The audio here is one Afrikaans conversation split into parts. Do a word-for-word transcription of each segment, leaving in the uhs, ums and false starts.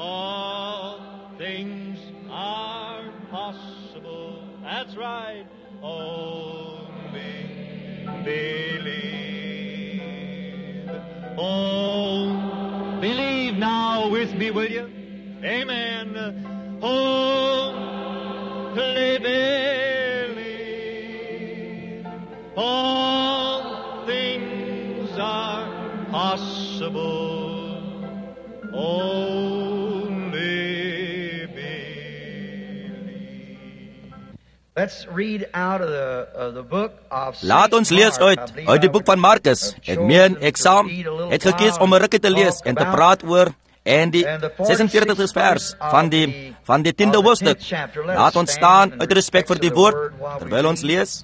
All things are possible. That's right. Only believe. Oh, believe now with me, will you? Amen. Oh, believe. All things are possible. Only believe. Let's read out of the, of the book of Laat ons lees uit, uit die boek van Markus. Ek meen, ek saam het gekies om 'n rukkie te lees en te praat oor en die ses-en-veertigste vers van die van die tiende hoofstuk. Laat ons staan uit respek vir die woord terwyl ons lees.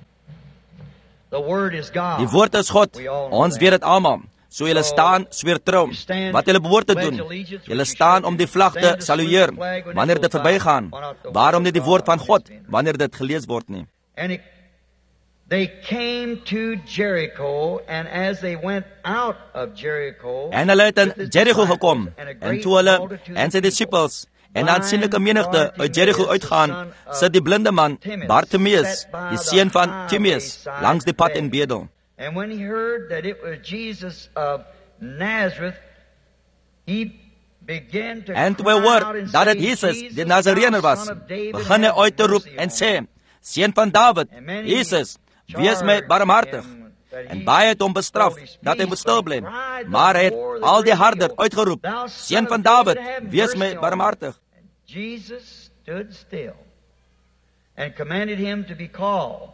Die woord is God. Ons weet dit almal. So julle staan sweer trou wat julle behoort te doen. Julle staan om die vlag te salueer wanneer dit verbygaan. Waarom nie die woord van God wanneer dit gelees word nie? They came to Jericho, and as they went out of Jericho, en hulle het in Jericho gekom, en toe hulle en sy disippels en aansienlike menigte uit Jericho uitgaan, sit die blinde man Bartimeus, die seun van Timeus, langs die pad en bedel. And when he heard that it was Jesus of Nazareth, he began to en toe hy hoor dat dit Jesus die Nazareëner was, begin hy uit te roep en sê, seun van Dawid, Jesus, wees my barmhartig. En baie het hom bestraf dat hy moet stil bly, maar hy het al die harder uitgeroep, seun van Dawid, wees my barmhartig. Jesus stood still and commanded him to be called.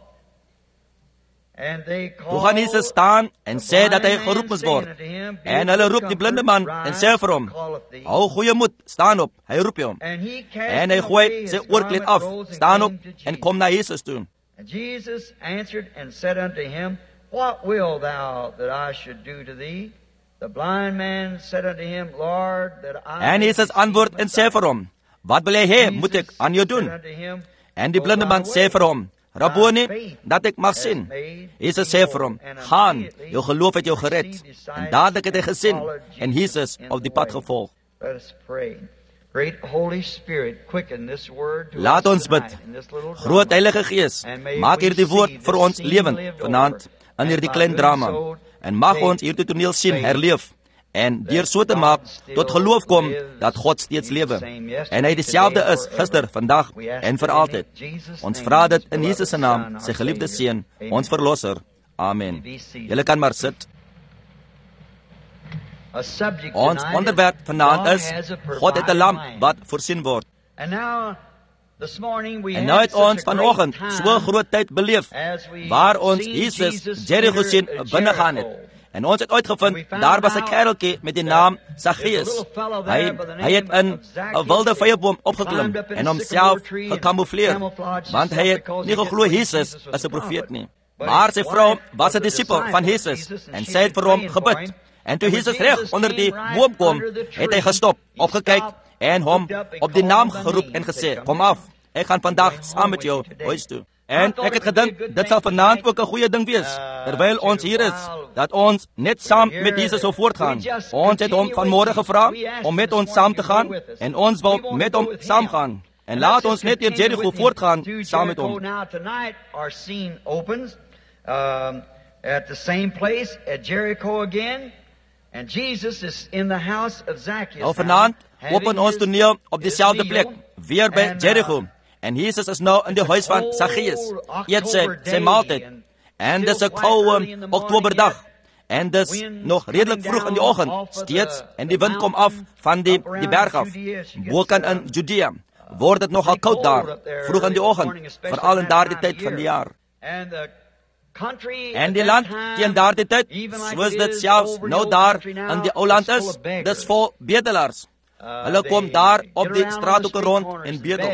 Toe gaan Jesus staan en sê dat hy geroep moes word. En hulle roep die blinde man en sê vir hom, hou goeie moed, staan op, hy roep jou. En hy gooi sy oorkleed af, staan op en kom na Jesus toe. And Jesus answered and said unto him, What wilt thou that I should do to thee? The blind man said unto him, Lord, that I... En Jesus antwoord en sê vir hom, wat wil jy hê, moet ek aan jou doen? En die blinde man sê vir hom, Rabboni, dat ek mag sien. Jesus sê vir hom, gaan, jou geloof het jou gered. En dadelik het hy gesien, en Jesus op die pad gevolg. Let us pray. Great Holy Spirit, quicken this word to Laat ons bid. Groot Heilige Gees, maak hierdie woord vir ons lewend vanaand in hierdie klein drama. En mag ons hierdie toneel sien herleef. En deur so te maak, tot geloof kom dat God steeds lewe. En hy dieselfde is gister, vandag en vir altyd. Ons vra dit in Jesus se naam, sy geliefde seun, ons verlosser. Amen. Julle kan maar sit. Ons onderwerp vanaand is, God het 'n lam wat voorsien word. En nou het ons vanoggend so groot tyd beleef, waar ons Jesus Jericho sien binnegaan het. En ons het uitgevind, daar was 'n kereltjie met die naam Zacchaeus. Hy, hy het in 'n wilde vyeboom opgeklim en homself gekamoufleer, want hy het nie geglo Jesus is 'n profeet nie. Maar sy vrou was 'n disipel van Jesus, en sy het vir hom gebid. En toe Jesus reg onder die boom kom, het hy gestop, opgekyk en hom op die naam geroep en gesê, kom af, ek gaan vandag saam met jou huis toe. En ek het gedink, dit sal vanaand ook 'n goeie ding wees, terwyl ons hier is, dat ons net saam met Jesus sou voortgaan. Ons het hom vanmôre gevra om met ons saam te gaan, en ons wil met hom saamgaan. En laat ons net deur Jericho voortgaan saam met hom. Now tonight our scene opens um, at the same place at Jericho again. And Jesus is in the house of Zacchaeus. Nou vanaand open ons toneel op dieselfde plek, weer by Jericho. En Jesus is nou in die huis van Zacchaeus. Eet sy, sy maaltyd. En dis 'n koue Oktoberdag. En dis nog redelik vroeg in die oggend, steeds, en die wind kom af van die, die berg af. Bokant in Judea word dit nogal koud daar, vroeg in die oggend, veral in daardie tyd van die jaar. En die land teen daardie tyd, soos dit selfs nou daar in die ou land is, dis vol bedelaars. Hulle kom daar op die straathoeke rond en bedel.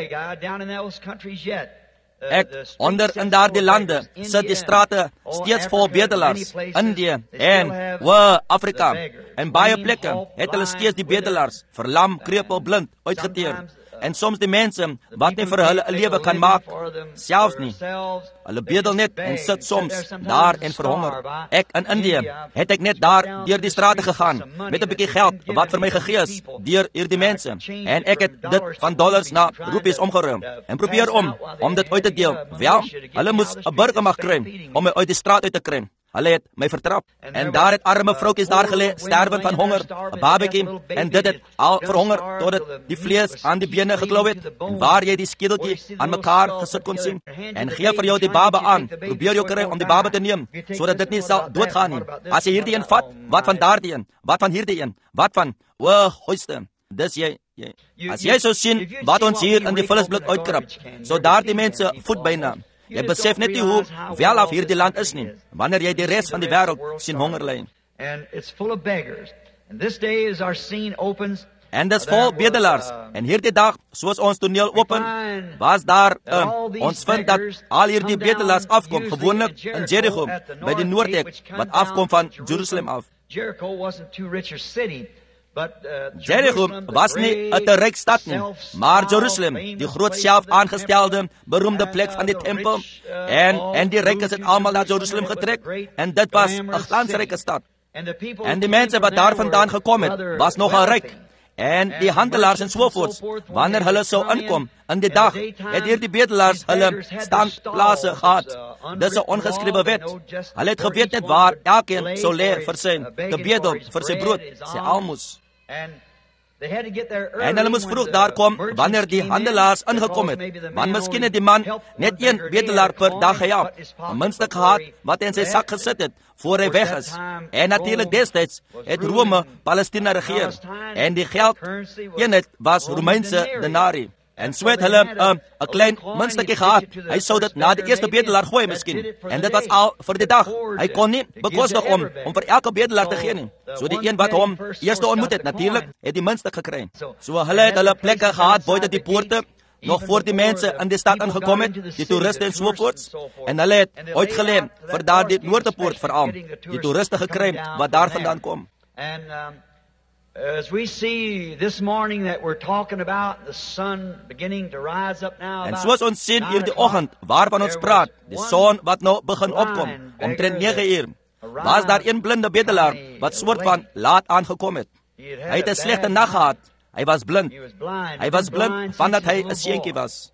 Ek, onder in daardie lande, sit die strate steeds vol bedelaars. Indië en wa Afrika. En baie plekke het hulle steeds die bedelaars, verlam, krepel, blind, uitgeteer. En soms die mense wat nie vir hulle 'n lewe kan maak, selfs nie. Hulle bedel net en sit soms daar en verhonger. Ek in Indië het ek net daar deur die strate gegaan met 'n bietjie geld wat vir my gegee is deur hierdie mense. En ek het dit van dollars na rupies omgeruim en probeer om om dit uit te deel. Wel, hulle moes 'n burger mag kry om my uit die straat uit te kry. Hulle het my vertrap. En daar het arme vroukies daar gelê, sterwend van honger, 'n babatjie, en dit het al verhonger totdat die vlees aan die bene geklou het, en waar jy die skedeltjie aan mekaar gesit kon sien. En gee vir jou die baba aan, probeer jou kry om die baba te neem, sodat dit nie sal doodgaan nie. As jy hierdie een vat, wat van daardie een? Wat van hierdie een? Wat van, o, hoiste, dis jy, jy. As jy sou sien wat ons hier in die vullisblik uitkrap, so daardie mense voet byna. Jy besef net nie hoe wel af hierdie land is nie, wanneer jy die res van die wêreld sien honger ly. En dis vol bedelaars. En hierdie dag, soos ons toneel open, was daar, uh, ons vind dat al hierdie bedelaars afkom, gewoonlik in Jericho, by die noordek, wat afkom van Jerusalem af. Jericho was nie 'n te ryk stad nie, maar Jerusalem, die groot self aangestelde, beroemde plek van die tempel, en en die rykes het almal na Jerusalem getrek, en dit was 'n glansryke stad. En die mense wat daar vandaan gekom het, was nogal ryk. En die handelaars en sovoorts, wanneer hulle sou inkom in die dag, het hierdie bedelaars hulle standplase gehad. Dis 'n ongeskrewe wet. Hulle het geweet net waar elkeen sou lê vir sy gebedel, vir sy brood, sy almoes. En hulle moes vroeg daar kom wanneer die handelaars ingekom het. Want miskien het die man net een bedelaar per dag gehad, ten minste gehad wat in sy sak gesit het voor hy weg is. En natuurlik destyds het Rome Palestina regeer. En die geld eenheid was Romeinse denarii. En so het hulle 'n um, 'n klein muntstukkie gehad. Hy sou dit na die eerste bedelaar gooi miskien. En dit was al vir die dag. Hy kon nie bekostig om om vir elke bedelaar te gee nie. So die een wat hom eerste ontmoet het, natuurlik, het die muntstuk gekry. So hulle het hulle plekke gehad buite die poorte, nog voor die mense in die stad ingekom het, die toeriste en sovoorts. En hulle het uitgelê vir daardie noordepoort veral, die toeriste gekry wat daar vandaan kom. As we see this morning that we're talking about the sun beginning to rise up now. En soos ons sien hierdie oggend waarvan ons praat, die son wat nou begin opkom, omtrent nege uur, was daar een blinde bedelaar wat soort van laat aangekom het. Hy het 'n slegte nag gehad. Hy was blind. Hy was blind vandat hy 'n seentjie was.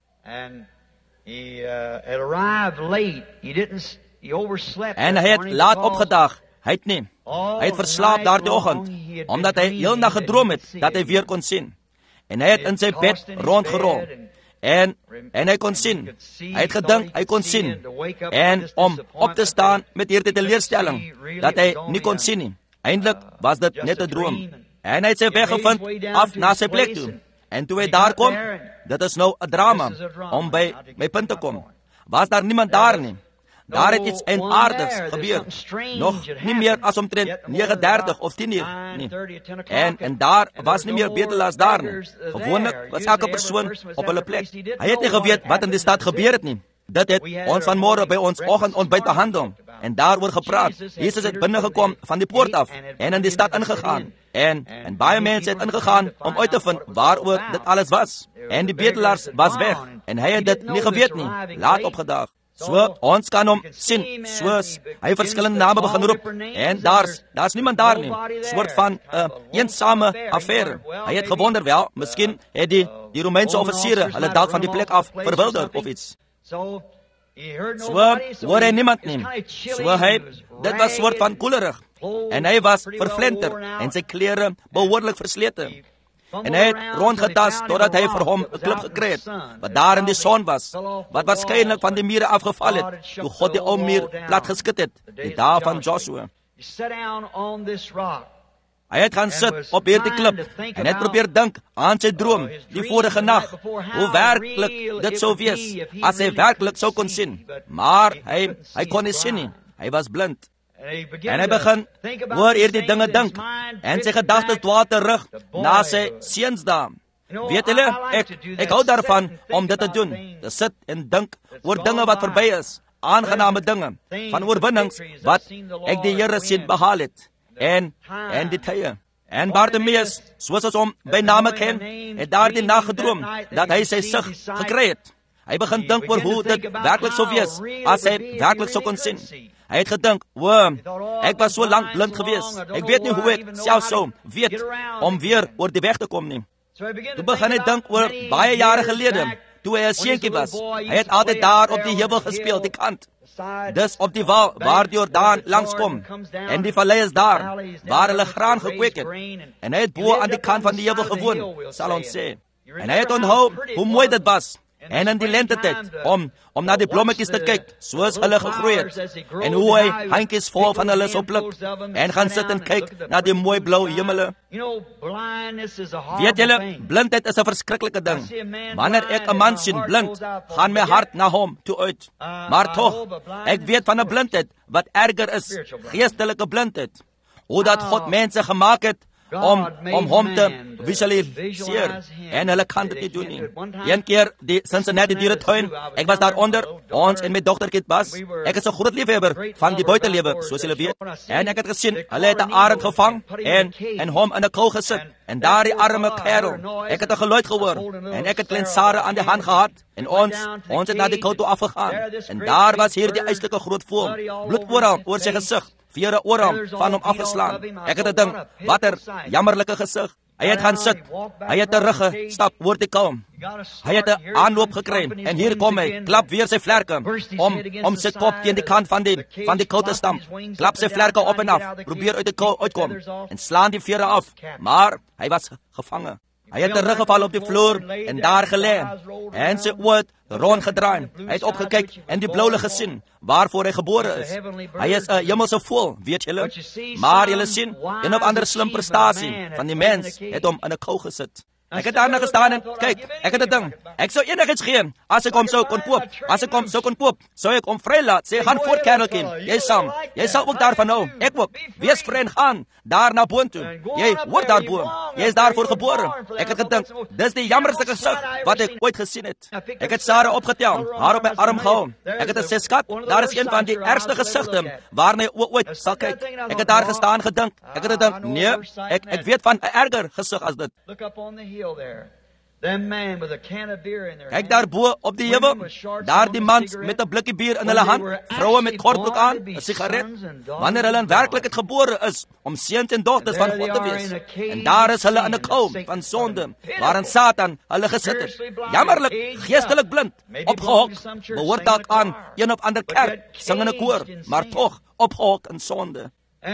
En hy het laat opgedag. Hy het nie. Hy het verslaap daardie oggend, omdat hy heel nag gedroom het dat hy weer kon sien. En hy het in sy bed rondgerol. En, en hy kon sien. Hy het gedink hy kon sien. En om op te staan met hierdie teleurstelling, dat hy nie kon sien nie. Eindelijk was dit net 'n droom. En hy het sy weg gevind af na sy plek toe. En toe hy daar kom, dit is nou 'n drama, om by my punt te kom. Was daar niemand daar nie. Daar het iets eienaardigs gebeur. Nog nie meer as omtrent nege dertig of tien uur nie. En, en daar was nie meer bedelaars daar nie. Gewoonlik was elke persoon op hulle plek. Hy het nie geweet wat in die stad gebeur het nie. Dit het ons vanmôre by ons oggendontbyt behandel en daaroor gepraat. Jesus het binnegekom van die poort af en in die stad ingegaan. En, en baie mense het ingegaan om uit te vind waaroor dit alles was. En die bedelaars was weg. En hy het dit nie geweet nie. Laat opgedaag. So, ons kan hom sien, soos hy verskillende name begin roep, en daar's, daar's niemand daar nie, soort van 'n uh, eensame affære. Hy het gewonder wel, miskien het die, die Romeinse offisiere hulle dalk van die plek af verwilder of iets. So, hoor hy niemand nie. So hy, dit was soort van koelerig, en hy was verflenter, en sy klere behoorlik verslete. En hy het rondgetas totdat hy vir hom 'n klip gekry het, wat daar in die son was, wat waarskynlik van die mure afgeval het, toe God die ou muur plat geskit het, die dae van Joshua. Hy het gaan sit op hierdie klip, en het probeer dink aan sy droom, die vorige nag, hoe werklik dit sou wees, as hy werklik sou kon sien. Maar hy, hy kon nie sien nie, hy was blind. En hy begin oor hierdie dinge dink, en sy gedagtes dwaal terug na sy seunsdae. Weet julle, ek, ek hou daarvan om dit te doen, te sit en dink oor dinge wat verby is, aangename dinge, van oorwinnings wat ek die Here sien behaal het, en, en die tye. En Bartimeus, soos ons hom by name ken, het daardie nag gedroom dat hy sy sig gekry het. Hy begin dink oor hoe dit werklik sou wees as hy werklik sou kon sien. Hy het gedink, "O, ek was so lank blind gewees. Ek weet nie hoe ek self sou weet om weer oor die weg te kom nie." Toe begin hy dink oor baie jare gelede, toe hy 'n seentjie was. Hy het altyd daar op die heuwel gespeel, die kant. Dis op die wal waar die Jordaan langskom. En die vallei is daar, waar hulle graan gekweek het. En hy het bo aan die kant van die heuwel gewoon, sal ons sê. En hy het onthou hoe mooi dit was. En in die lentetyd, om, om na die blommetjies te kyk, soos hulle gegroei het. En hoe hy handjies vol van hulle sou pluk. En gaan sit en kyk na die mooi blou hemele. Weet julle, blindheid is 'n verskriklike ding. Wanneer ek 'n man sien blind, gaan my hart na hom toe uit. Maar tog, ek weet van 'n blindheid wat erger is, geestelike blindheid. Hoe dat God mense gemaak het om om hom te visualiseer, en hulle kan dit nie doen nie. Een keer die Cincinnati dieretuin, ek was daar onder, ons en my dogtertjie Bas. Ek is 'n groot liefhebber van die buitelewe, soos julle weet. En ek het gesien, hulle het 'n arend gevang en en hom in 'n kuil gesit. En daar die arme kerel, ek het 'n geluid gehoor en ek het klein Sarah aan die hand gehad en ons ons het na die kuil toe afgegaan. En daar was hier die eislike groot voël, bloed oral oor sy gesig. Vier oorarm van hom afgeslaan. Ek het gedink, wat 'n jammerlike gesig. Hy het gaan sit. Hy het terug stap oor die kuil. Hy het 'n aanloop gekry en hier kom hy, klap weer sy vlerke om om sy kop teen die kant van die van die kuil te stamp. Klap sy vlerke op en af, probeer uit die kuil uitkom en slaan die vere af, maar hy was gevange. Hy het teruggeval op die vloer en daar gelê. En sy oë het rondgedraai. Hy het opgekyk en die blou lig gesien waarvoor hy gebore is. Hy is 'n hemelse voël, weet julle. Maar julle sien, een of ander slim prestasie van die mens het hom in 'n kuil gesit. Ek het daarna gestaan en kyk, ek het 'n ding. Ek sou enigiets gee as ek hom sou kon koop. As ek hom sou kon koop, sou ek hom vrylaat. Sê, gaan voort kereltjie. Jy sal, jy sal ook daarvan hou. Ek ook. Wees vry en gaan daar na boontoe. Jy hoort daar bo. Jy is daarvoor gebore. Ek het gedink, dis die jammerste gesig wat ek ooit gesien het. Ek het Sarah opgetel, haar op my arm gehou. Ek het gesê, skat, daar is een van die ergste gesigte waarna jy ooit sal kyk. Ek het daar gestaan gedink. Ek het gedink, nee, ek ek weet van 'n erger gesig as dit. Kyk daar bo op die heuwel, daar die mans met 'n blikkie bier in hulle hand, vroue met kortbroek aan, 'n sigaret, wanneer hulle in werklikheid gebore is om seuns en dogters van God te wees. En daar is hulle in 'n kuil van sonde, waarin Satan hulle gesit het. Jammerlik, geestelik blind, opgehok, behoort dalk aan een of ander kerk, sing in 'n koor, maar tog opgehok in sonde.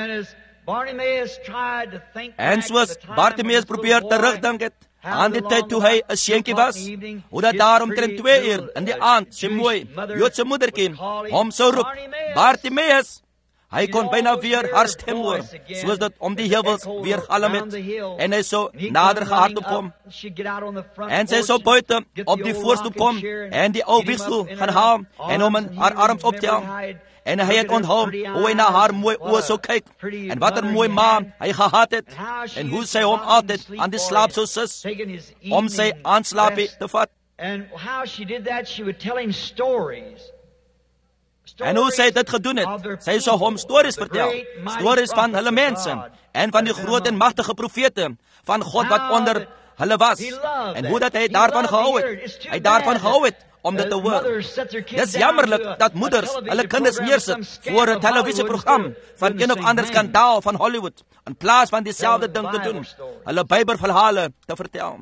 En soos Bartimeus probeer terugdink het aan die tyd toe hy 'n seentjie was, hoe dat daar omtrent twee uur in die aand sy mooi Joodse moedertjie hom sou roep, Bartimeus. Hy kon byna weer haar stem hoor, soos dat om die heuvels weer galm het, en hy sou nader gehardloop kom. En sy sou buite op die voorstoep kom en die ou wiegstoel gaan haal en hom in haar arms optel. En hy het onthou hoe hy na haar mooi oë sou kyk, en wat 'n mooi ma hy gehad het, en hoe sy hom altyd aan die slaap sou sus, om sy aanslaapie te vat. En hoe sy dit gedoen het, sy sou hom stories vertel, stories van hulle mense, en van die groot en magtige profete, van God wat onder hulle was, en hoe dat hy daarvan gehou het, hy daarvan gehou het, om dit te hoor. Dis jammerlik dat moeders hulle kinders neersit voor 'n televisieprogram van een of ander skandaal van Hollywood, in plaas van dieselfde ding te doen, hulle Bybelverhale te vertel.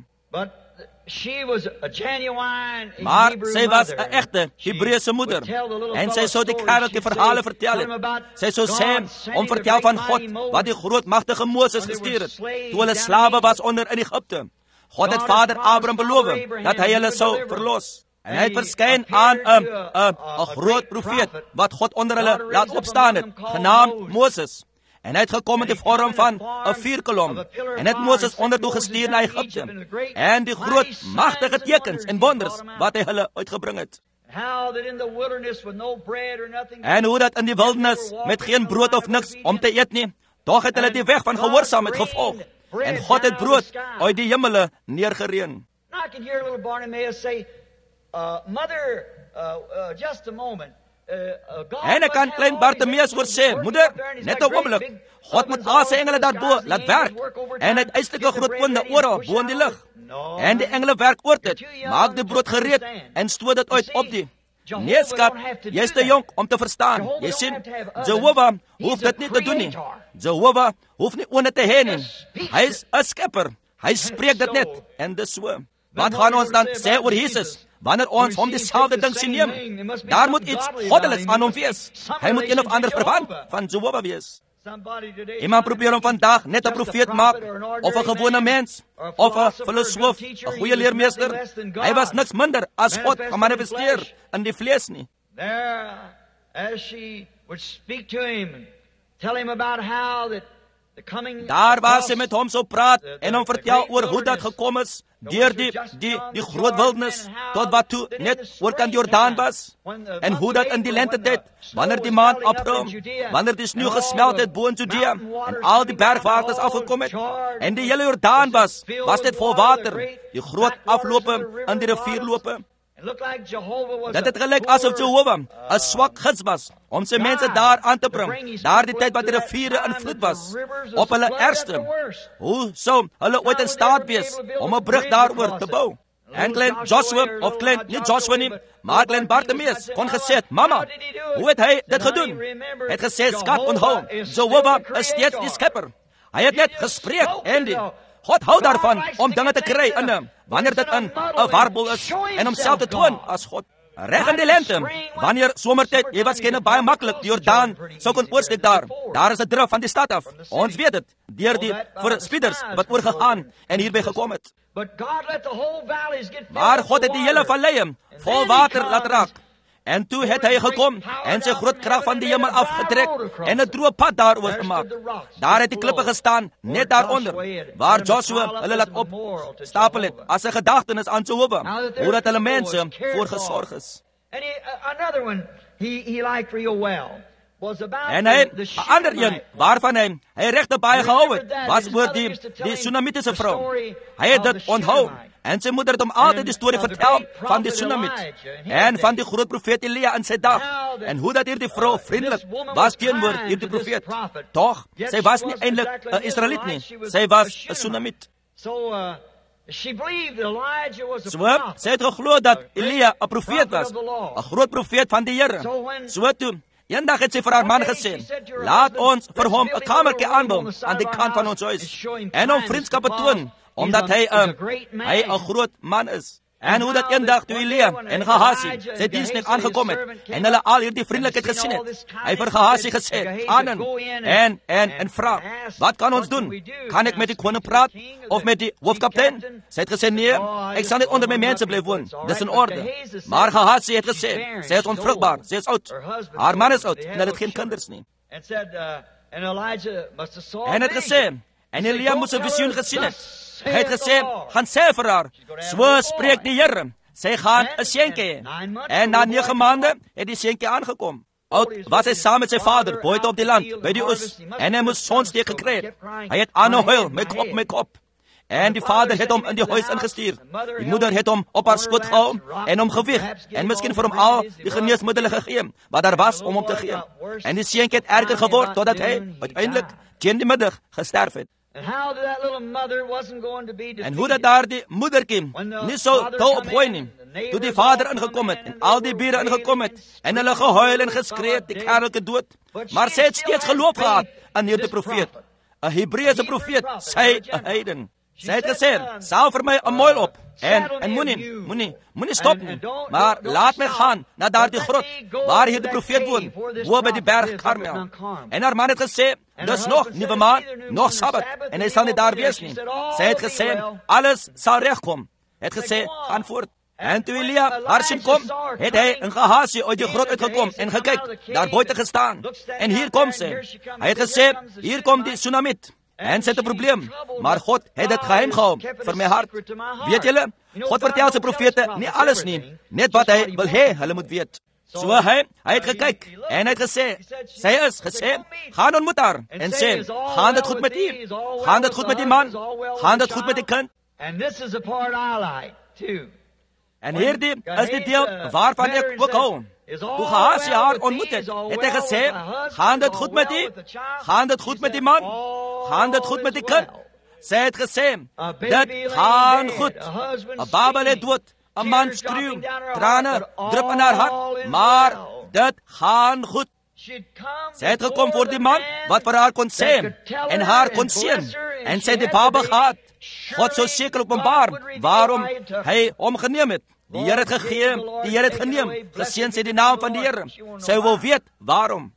Maar sy was 'n egte Hebreëse moeder, en sy sou die kereltjie verhale vertel het. Sy sou sê, om vertel van God, wat die groot magtige Moses gestuur het, toe hulle slawe was onder in Egipte. God het vader Abraham beloof dat hy hulle sou verlos. En hy het verskyn aan 'n 'n 'n groot profeet wat God onder hulle laat opstaan het, genaamd Moses. En hy het gekom in die vorm van 'n vuurkolom en het Moses ondertoe gestuur na Egipte. En die groot magtige tekens en wonders wat hy hulle uitgebring het. En hoe dat in die wildernis met geen brood of niks om te eet nie, tog het hulle die weg van gehoorsaamheid gevolg. En God het brood uit die hemele neergereën. Uh, mother, uh, uh, just a moment. En ek kan klein Bartimeus hoor sê, moeder, net 'n oomblik, God moet al sy engele daarbo laat werk. En hy het uitstekende groot oonde oral bo in die lug. En die engele werk oor dit, maak die brood gereed en stoot dit uit op die. Nee, skat, jy is te jonk om te verstaan. Jy sien, Jehovah hoef dit nie te doen nie. Jehovah hoef nie oonde te hê nie. Hy is 'n skepper. Hy spreek dit net en dis so. Wat gaan ons dan sê oor Jesus? Wanneer ons hom dieselfde ding sien neem, daar moet iets goddeliks aan hom wees. Hy moet een of ander verwant van Jehovah wees. Iemand probeer hom vandag net 'n profeet maak, of 'n gewone mens, of 'n filosoof, 'n goeie leermeester. Hy was niks minder as God gemanifesteer in die vlees nie. There, as she would speak to him and tell him about how that the coming Daar waar sy met hom sou praat en hom vertel oor hoe dat gekom is deur die die die groot wildernis tot wat toe net oor kan Jordaan was, en hoe dat in die lentetyd, wanneer die maan opkom, wanneer die sneeu gesmelt het bo in Judea en al die bergwaters afgekom het en die hele Jordaan was, was dit vol water, die groot aflope in die rivierlope. Dit het gelyk asof Jehovah 'n swak gids was om sy mense daar aan te bring, daar die tyd wat die riviere in vloed was, op hulle ergste. Hoe sou hulle ooit in staat wees om 'n brug daaroor te bou? En klein Joshua, of klein, nie Joshua nie, maar klein Bartimeus, kon gesê het, mama, hoe het hy dit gedoen? Hy het gesê, skat, onthou, Jehovah is steeds die skepper. Hy het net gespreek, en die God hou daarvan om dinge te kry in, wanneer dit in 'n warbel is, en homself te toon as God. Reg in die lente, wanneer somertyd, jy waarskynlik baie maklik die Jordaan sou kon oorsteek daar. Daar is 'n drif van die stad af. Ons weet dit, deur die verspieders wat oorgegaan en hierby gekom het. Maar God het die hele vallei vol water laat raak. En toe het hy gekom en sy groot krag van die hemel afgetrek en 'n droë pad daaroor gemaak. Daar het die klippe gestaan, net daaronder, waar Joshua hulle laat opstapel het, as 'n gedagtenis aan Jehovah, hoe dat hulle mense voorgesorg is. En hy, 'n ander een, waarvan hy, hy regte baie gehou het, was oor die, die Sunamitiese vrou. Hy het dit onthou. En sy moeder het hom altyd die storie vertel van die Sunamit en van die groot profeet Elia in sy dag, en hoe dat hierdie vrou vriendelik was teenoor hierdie profeet. Tog, sy was nie eintlik 'n Israeliet nie, sy was 'n Sunamit. So, sy het geglo dat Elia 'n profeet was, 'n groot profeet van die Here. So toe, eendag het sy vir haar man gesê, laat ons vir hom 'n kamertjie aanbou aan die kant van ons huis, en hom vriendskap betoon, omdat hy 'n hy 'n groot man is. En hoe dat eendag toe Elia en Gehazi sy diensknegt aangekom het en hulle al hierdie vriendelikheid gesien het, hy vir Gehazi gesê, gaan in en en en vra, wat kan ons doen? Kan ek met die koning praat of met die hoofkaptein? Sy het gesê, nee, ek sal net onder my mense bly woon. Dis in orde. Maar Gehazi het gesê, sy is onvrugbaar, sy is oud, haar man is oud en hulle het geen kinders nie. En het gesê, en Elia moes 'n visioen gesien het. Hy het gesê, gaan sê vir haar, so spreek die Here, sy gaan 'n seentjie hê. En na nege maande het die seentjie aangekom. Oud was hy saam met sy vader, buite op die land, by die oes, en hy moes sonsteek gekry het. Hy het aanhou huil, my kop, my kop. En die vader het hom in die huis ingestuur. Die moeder het hom op haar skoot gehou en hom gewieg, en miskien vir hom al die geneesmiddele gegee, wat daar was om hom te gee. En die seentjie het erger geword, totdat hy uiteindelik teen die middag gesterf het. En hoe dat daar die moederkie nie so tou opgooi nie, toe die vader ingekom het, en al die bure ingekom het, en hulle gehuil en geskree het, die kerelke dood. Maar sy het steeds geloof gehad aan hierdie profeet, 'n Hebreëse profeet, sy 'n heiden. Sy het gesê, saal vir my 'n muil op, en, en moenie, moenie, moenie stop nie, maar laat my gaan na daardie grot, waar hier die profeet woon, bo by die berg Karmel. En haar man het gesê, dis nog nuwe maan, nog Sabbat, en hy sal nie daar wees nie. Sy het gesê, alles sal regkom. Hy het gesê, gaan voort. En toe Elia haar sien kom, het hy in Gehazi uit die grot uitgekom en gekyk, daar buite gestaan. En hier kom sy. Hy het gesê, hier kom die Sunamit. En sy het 'n probleem, maar God het dit geheim gehou vir my hart. Weet julle, God vertel sy profete nie alles nie, net wat hy wil hê hulle moet weet. So hy, hy het gekyk en hy het gesê, sy is gesê, gaan ontmoet haar en sê, gaan dit goed met u? Gaan dit goed met die man? Gaan dit goed met die kind? En hierdie is die deel waarvan ek ook hou. Toe Gehasie haar ontmoet het, het hy gesê, gaan dit goed met die? Gaan dit goed met die man? Gaan dit goed met die kind? Sy het gesê, dit gaan goed. 'n Baba lê dood, 'n man skreeu, trane drup in haar hart, maar dit gaan goed. Sy het gekom voor die man wat vir haar kon sê en haar kon sien, en sy het die baba gehad. God sou seker openbaar waarom hy hom geneem het. Die Here het gegee, die Here het geneem. Geseën sy die naam van die Here. Sy wil weet waarom.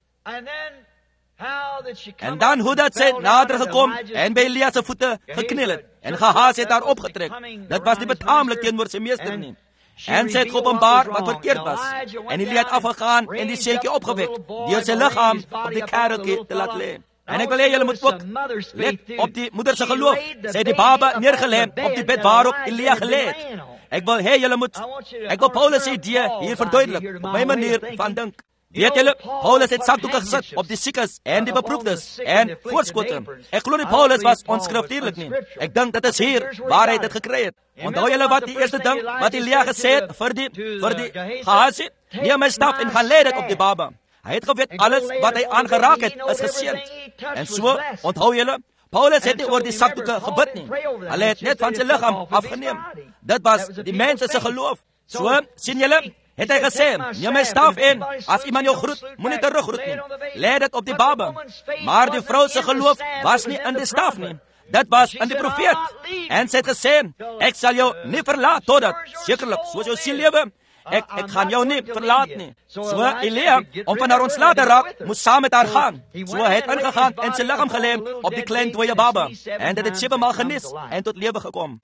En dan hoe dat sy nader gekom en by Elia se voete gekniel het en Gehasie het haar opgetrek. Dit was nie betaamlik teenoor sy meester nie. En sy het geopenbaar wat verkeerd was. En Elia het afgegaan en die seentjie opgewek deur sy liggaam op die kereltjie te laat lê. En ek wil hê julle moet ook let op die moeder se geloof. Sy het die baba neergelê op die bed waarop Elia gelê het. Ek wil hê julle moet ek wil Paulus se idee hier verduidelik op my manier van dink. Weet julle, Paulus het sakdoeke gesit op die siekes en die beproefdes en voorskote. Ek glo nie Paulus was onskriftuurlik nie. Ek dink dit is hier waar hy dit gekry het. Onthou julle wat die eerste ding wat Elia gesê het vir die vir die Gehasie? Neem my staf en gaan lê dit op die baba. Hy het geweet alles wat hy aangeraak het is geseën. En so, onthou julle, Paulus het nie oor die sakdoeke gebid nie. Hulle het net van sy liggaam afgeneem. Dit was die mense se geloof. So, sien julle, het hy gesê, neem my staf en as iemand jou groet, moenie teruggroet nie. Lê dit op die baba. Maar die vrou se geloof was nie in die staf nie. Dit was in die profeet. En sy het gesê, ek sal jou nie verlaat totdat, sekerlik, soos jou siel lewe, ek, ek gaan jou nie verlaat nie. So Elia, om van haar ontslae te raak, moes saam met haar gaan. So hy het ingegaan en sy liggaam gelê op die klein dooie baba. En dit het sewe maal genees en tot lewe gekom.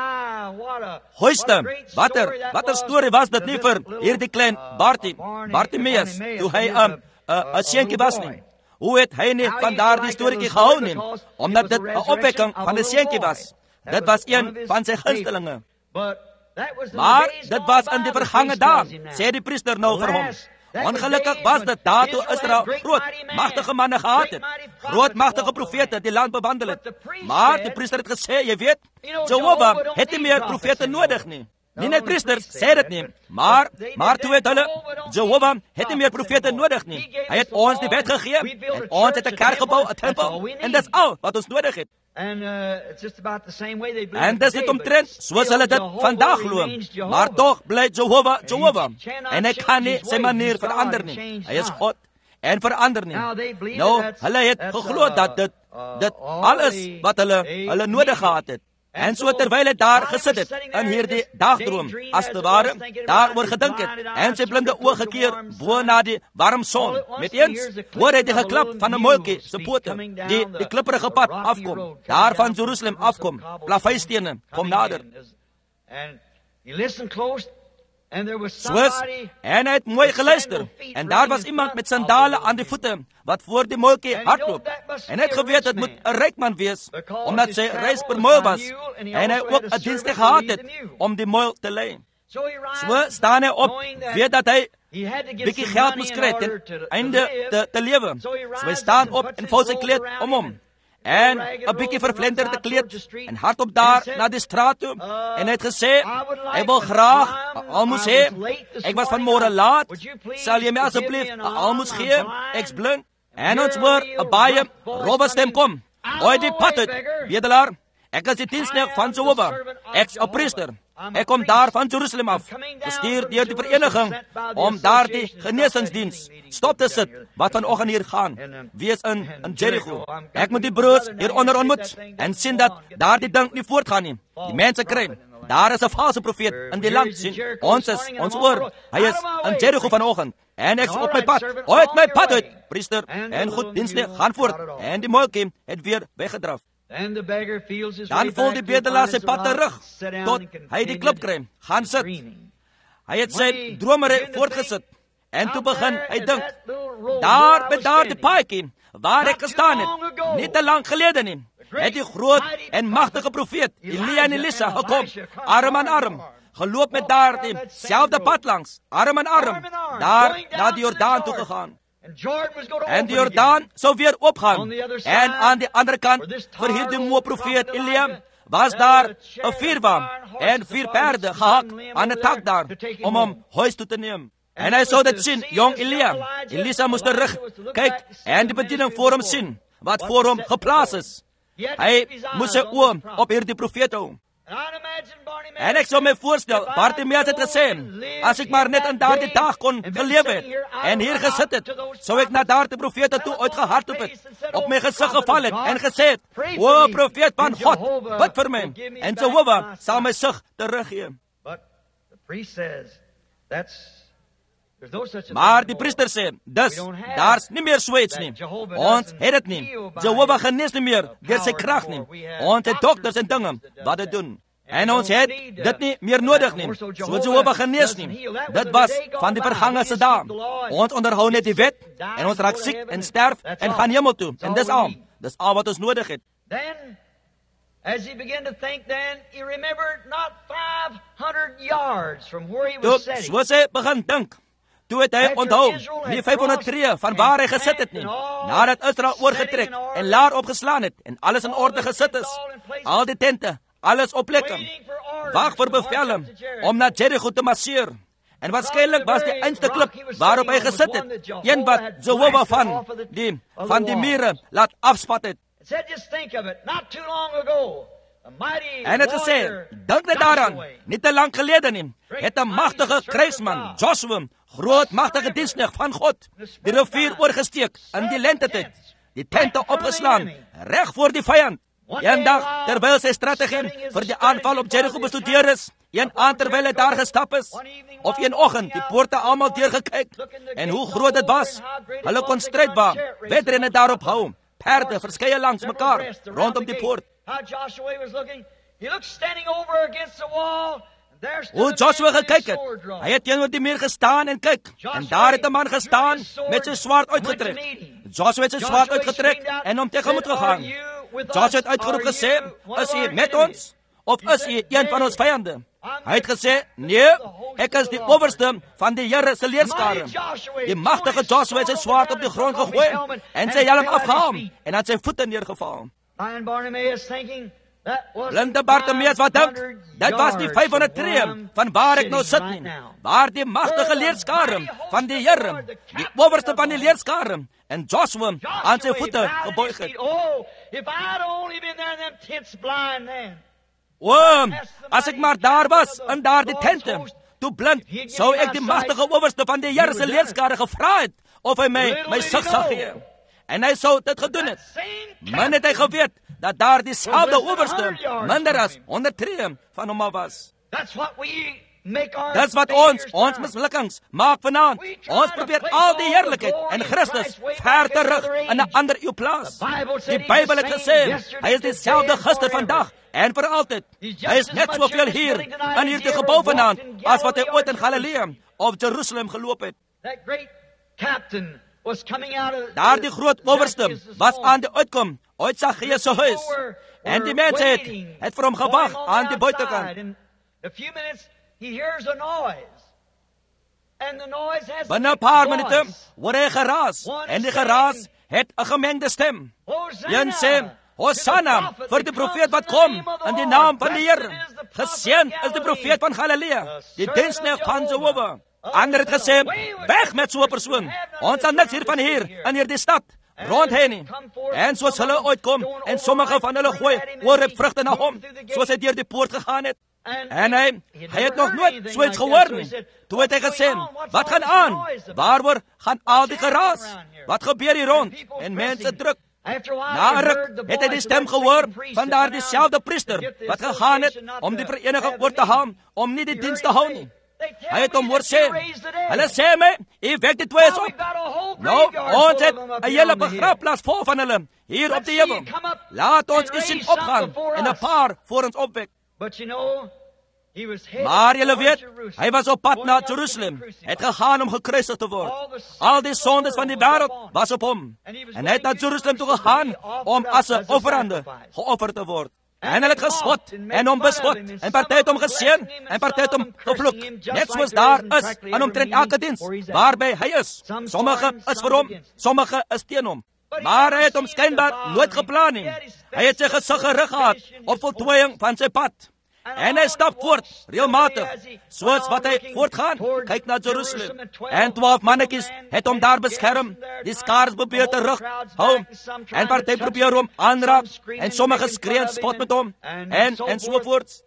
Hoeste, watter, watter storie was dit nie vir hierdie klein Bartie, Bartimeus, toe hy 'n um, 'n seentjie was nie. Hoe het hy nie van daardie storieetjie gehou nie? Omdat dit 'n opwekking van 'n seentjie was. Dit was een van sy gunstelinge. Maar dit was in die vergange dae, sê die priester nou vir hom. Ongelukkig was dit daartoe Israel groot, magtige manne gehad het. Groot, magtige profete die land bewandel het. Maar die priester het gesê, jy weet, Jehovah het nie meer profete nodig nie. Nie net priesters sê dit nie, maar, maar toe het hulle, Jehovah het nie meer profete nodig nie. Hy het ons die wet gegee, en ons het 'n kerk gebou, 'n tempel, en dis al wat ons nodig het. En dis het omtrent, soos hulle dit vandag glo. Maar toch bly Jehovah, Jehovah. En hy kan nie sy manier verander nie. Hy is God en verander nie. Nou, hulle het geglo dat dit, dit alles wat hulle, hulle nodig gehad het. En so terwyl hy daar gesit het, in hierdie dagdroom, as te ware, daaroor gedink het, en sy blinde oog gekeer, bo na die warm son, met eens, hoor hy die geklap van 'n muiltjie se pote, die, die klipperige pad afkom, daar van Jerusalem afkom, plaveistene, kom nader. Soos, en hy het mooi geluister, en daar was iemand met sandale aan die voete, wat voor die muiltjie hardloop, en hy het geweet het moet 'n ryk man wees, omdat sy reis per muil was, en hy ook 'n dienste gehad het, om die muil te lei. So staan hy op, weet dat hy bietjie geld moes kry, ten einde te, te lewe. So hy staan op en vou sy kleed om hom, en 'n bietjie vervlenderde kleed, en hardop daar na die straat toe, en hy het gesê, hy wil graag 'n almoes hê, ek was vanmôre laat, sal jy my asseblief 'n almoes gee, ek's blind, en ons hoor 'n baie rowwe stem kom, ooi die pad uit, bedelaar, ek is die diensknegt van Jehovah, ek's 'n priester, ek kom daar van Jerusalem af, gestuur deur die vereniging, om daar die genesingsdiens stop te sit, wat vanoggend hier gaan, wees in, in Jericho. Ek moet die broers hieronder ontmoet, en sien dat daar die ding nie voortgaan nie, die mense kry, daar is 'n valse profeet in die land, sien, ons is, ons oor, hy is in Jericho vanoggend, en ek is op my pad, uit my pad uit, priester, en goed dienste, gaan voort, en die muiltjie het weer weggedraf. Dan voel die bedelaar sy pad terug, tot hy die klip kry, gaan sit. Hy het sy dromery voortgesit, en toe begin hy dink, daar met daar die paadjie, waar ek gestaan het, nie te lang gelede nie, het die groot en magtige profeet, Elia en Elisa, gekom, arm aan arm, geloop met daar die selfde pad langs, arm aan arm, daar na die Jordaan toe gegaan. En die Jordaan sou weer opgaan, en aan die andere kant, vir hierdie moe profeet Elia, was daar 'n vuurwaan en vier perde gehak aan 'n tak daar, om hom huis toe te neem. En hy sou dit sien, jong Elia. Elisa moes terug kyk en die bediening voor hom sien, wat voor hom geplaas is. Hy moes sy oë op hierdie profeet hou. En ek sou my voorstel, Bartimeus het gesê, as ek maar net in daardie dag kon geleef het, en hier gesit het, sou ek na daardie profete toe uitgehardloop het, op my gesig geval het, en gesê het, o profeet van God, bid vir my, en Jehovah sal my sig teruggee. Maar die priester sê, dus, daar's nie meer so iets nie. Ons het het nie. Jehovah genees nie meer, deur sy krag nie. Ons het dokters en dinge, wat dit doen. En ons het dit nie meer nodig nie. So Jehovah genees nie. Dit was van die vergangene dae. Ons onderhou net die wet, en ons raak siek en sterf, en gaan hemel toe. En dis al. Dis al wat ons nodig het. As he began to think then, he remembered not five hundred yards from where he was sitting. So sy begin dink. Toe het hy onthou, nie vyfhonderd tree van waar hy gesit het nie, nadat Israel oorgetrek en laar opgeslaan het, en alles in orde gesit is, al die tente, alles op plekke, wag vir bevele, om na Jericho te marseer. En waarskynlik was die einste klip waarop hy gesit het, een wat Jehovah van die, van die mure laat afspat het. En het gesê, dink net daaraan, nie te lang gelede nie, het 'n magtige kruisman, Joshua, groot magtige diensknegt van God, die rivier oorgesteek in die lentetyd, die tente opgeslaan, reg voor die vyand. Een dag, terwyl sy strategie vir die aanval op Jericho bestudeer is, een aand terwyl hy daar gestap is, of een oggend die poorte almal deurgekyk, en hoe groot dit was, hulle kon stryd waar, wedrenne daarop hou, perde verskeie langs mekaar, rondom die poort. Hoe Joshua gekyk het, hy het teenoor die muur gestaan en kyk, en daar het 'n man gestaan met sy swaard uitgetrek. Joshua het sy swaard uitgetrek en hom tegemoet gegaan. Joshua het uitgeroep gesê, is u met ons, of is u een van ons vyande? Hy het gesê, nee, ek is die owerste van die Here se leerskare. Die magtige Joshua het sy swaard op die grond gegooi, en sy helm afgehaal, en aan sy voete neergeval. Blinde Bartimeus wat dink, dit was die vyfhonderd tree van waar ek nou sit nie, waar die magtige leerskare van die Here, die owerste van die leerskare, en Joshua aan sy voete geboog het. O, as ek maar daar was, in daar die tente, toe blind, sou ek die magtige owerste van die Here se leerskare gevra het, of hy my, my sig sal gee. En hy sou dit gedoen het. Min het hy geweet, dat daar die selfde owerste, minder as honderd tree van hom af was. Dis wat ons, ons mislukkings, maak vanaand. Ons probeer al die heerlikheid en Christus ver terug in 'n ander eeu plaas. Die Bybel het gesê, hy is dieselfde gister, vandag en vir altyd. Hy is net soveel hier, in hierdie gebou vanaand, as wat hy ooit in Galilea of Jerusalem geloop het. Daar die groot owerste was aan die uitkom uit Saggeus se huis. En die mense het, het vir hom gewag aan die buitekant. Binne 'n paar minute hoor hy geraas, en die geraas het 'n gemengde stem. Een sê, Hosanna vir die profeet wat kom, in die naam van die Here. Geseën is die profeet van Galilea, die diensknegt van Jehovah. Ander het gesê, weg met so 'n persoon. Ons sal niks hiervan hier, in hierdie stad, rond heen nie. En soos hulle uitkom, en sommige van hulle gooi oorrip vrugte na hom, soos hy deur die poort gegaan het. En hy, hy het nog nooit so iets gehoor nie. Toe het hy gesê, wat gaan aan? Waaroor gaan al die geraas? Wat gebeur hier rond? En mense druk. Na 'n ruk het hy die stem gehoor van daar dieselfde priester, wat gegaan het om die vereniging oor te haal, om nie die diens te hou nie. Hy het hom hoor sê, hulle sê my, hy wek die twee's op. Nou, ons het 'n hele begrafplaas vol van hulle, hier op die hemel. Laat ons eens sien opgaan, en 'n paar voor ons opwek. Maar julle weet, hy was op pad na Jerusalem, het gegaan om gekruisig te word. Al die sondes van die wêreld was op hom. En hy het na Jerusalem toe gegaan, om as 'n offerande geoffer te word. En hulle het gespot, en hom bespot, en party het hom geseën, en party het hom gevloek. Net soos daar is, in omtrent elke diens, waarby hy is. Sommige is vir hom, sommige is teen hom. Maar hy het hom skynbaar nooit geplan nie. Hy het sy gesig gerig gehad, op voltooiing van sy pad. En hy stap voort, regelmatig, soos wat hy voortgaan, kyk na Jerusalem. En twaalf mannetjies het hom daar beskerm, die skaars probeer terug hou, en party probeer hom aanraak, en sommige skree en spot met hom, en, en sovoorts.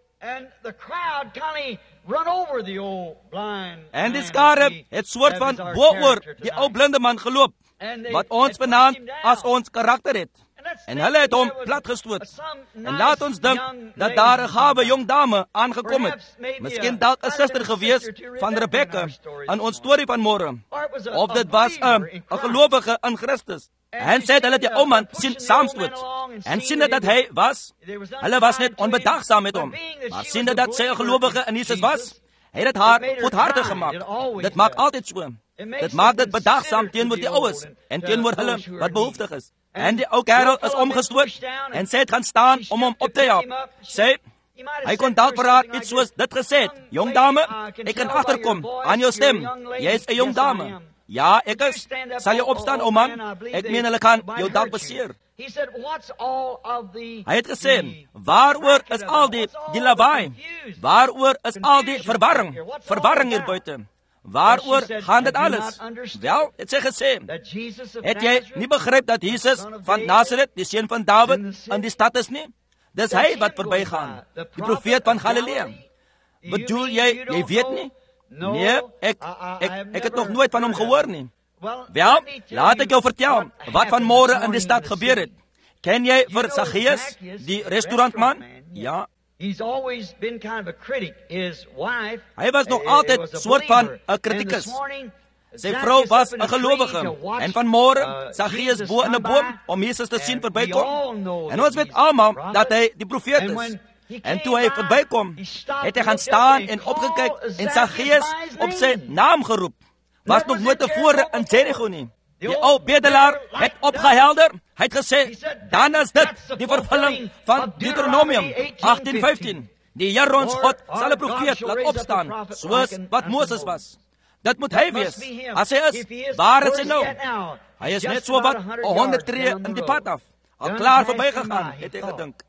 En die skare het soort van bo-oor die ou blinde man geloop, wat ons benaam as ons karakter het. En hulle het hom platgestoot. En laat ons dink dat daar 'n gawe jong dame aangekom het. Miskien dalk 'n suster gewees van Rebekka in ons storie van môre. Of dit was 'n 'n gelowige in Christus. En sê hulle die ou man sien saamstoot. En sien dat hy was, hulle was net onbedagsaam met hom. Maar sien dat sy 'n gelowige in Jesus was, hy het haar goedhartig gemaak. Dit maak altyd so. Dit maak dit bedagsaam teenoor die oues en teenoor hulle wat behoeftig is. En die ou kerel is omgestoot en sy het gaan staan om hom op te help. Sê, hy kon dalk vir haar iets soos dit gesê het. Jong dame, ek kan agterkom aan jou stem. Jy is 'n jong dame. Ja, ek is. Sal jy opstaan, ou man? Ek meen hulle kan jou dalk beseer. Hy het gesê, waaroor is al die, die lawaai? Waaroor is al die verwarring? Verwarring hier buite. Waaroor gaan dit alles? Wel, het sy gesê, het jy nie begryp dat Jesus van Nazareth, die seun van Dawid, in die stad is nie? Dis hy wat verbygaan, die profeet van Galilea. Bedoel jy, jy weet nie? Nee, ek, ek, ek het nog nooit van hom gehoor nie. Wel, laat ek jou vertel, wat van môre in die stad gebeur het. Ken jy vir Zacchaeus, die restaurantman? Ja. Hy was nog altyd soort van 'n kritikus. Sy vrou was 'n gelowige. En van môre, Zacchaeus bo in 'n boom om Jesus te sien verbykom. En ons weet almal dat hy die profeet is. En toe hy verbykom, het hy gaan staan en opgekyk en Zacchaeus op sy naam geroep. Was nog nooit tevore in Jericho nie. Die ou bedelaar het opgehelder. Hy het gesê, dan is dit die vervulling van Deuteronomium agttien vyftien. Die Here ons God sal 'n profeet laat opstaan, soos wat Moses was. Dit moet hy wees. As hy is, waar is hy nou? Hy is net so wat honderd tree in die pad af. Al klaar verbygegaan, het hy gedink.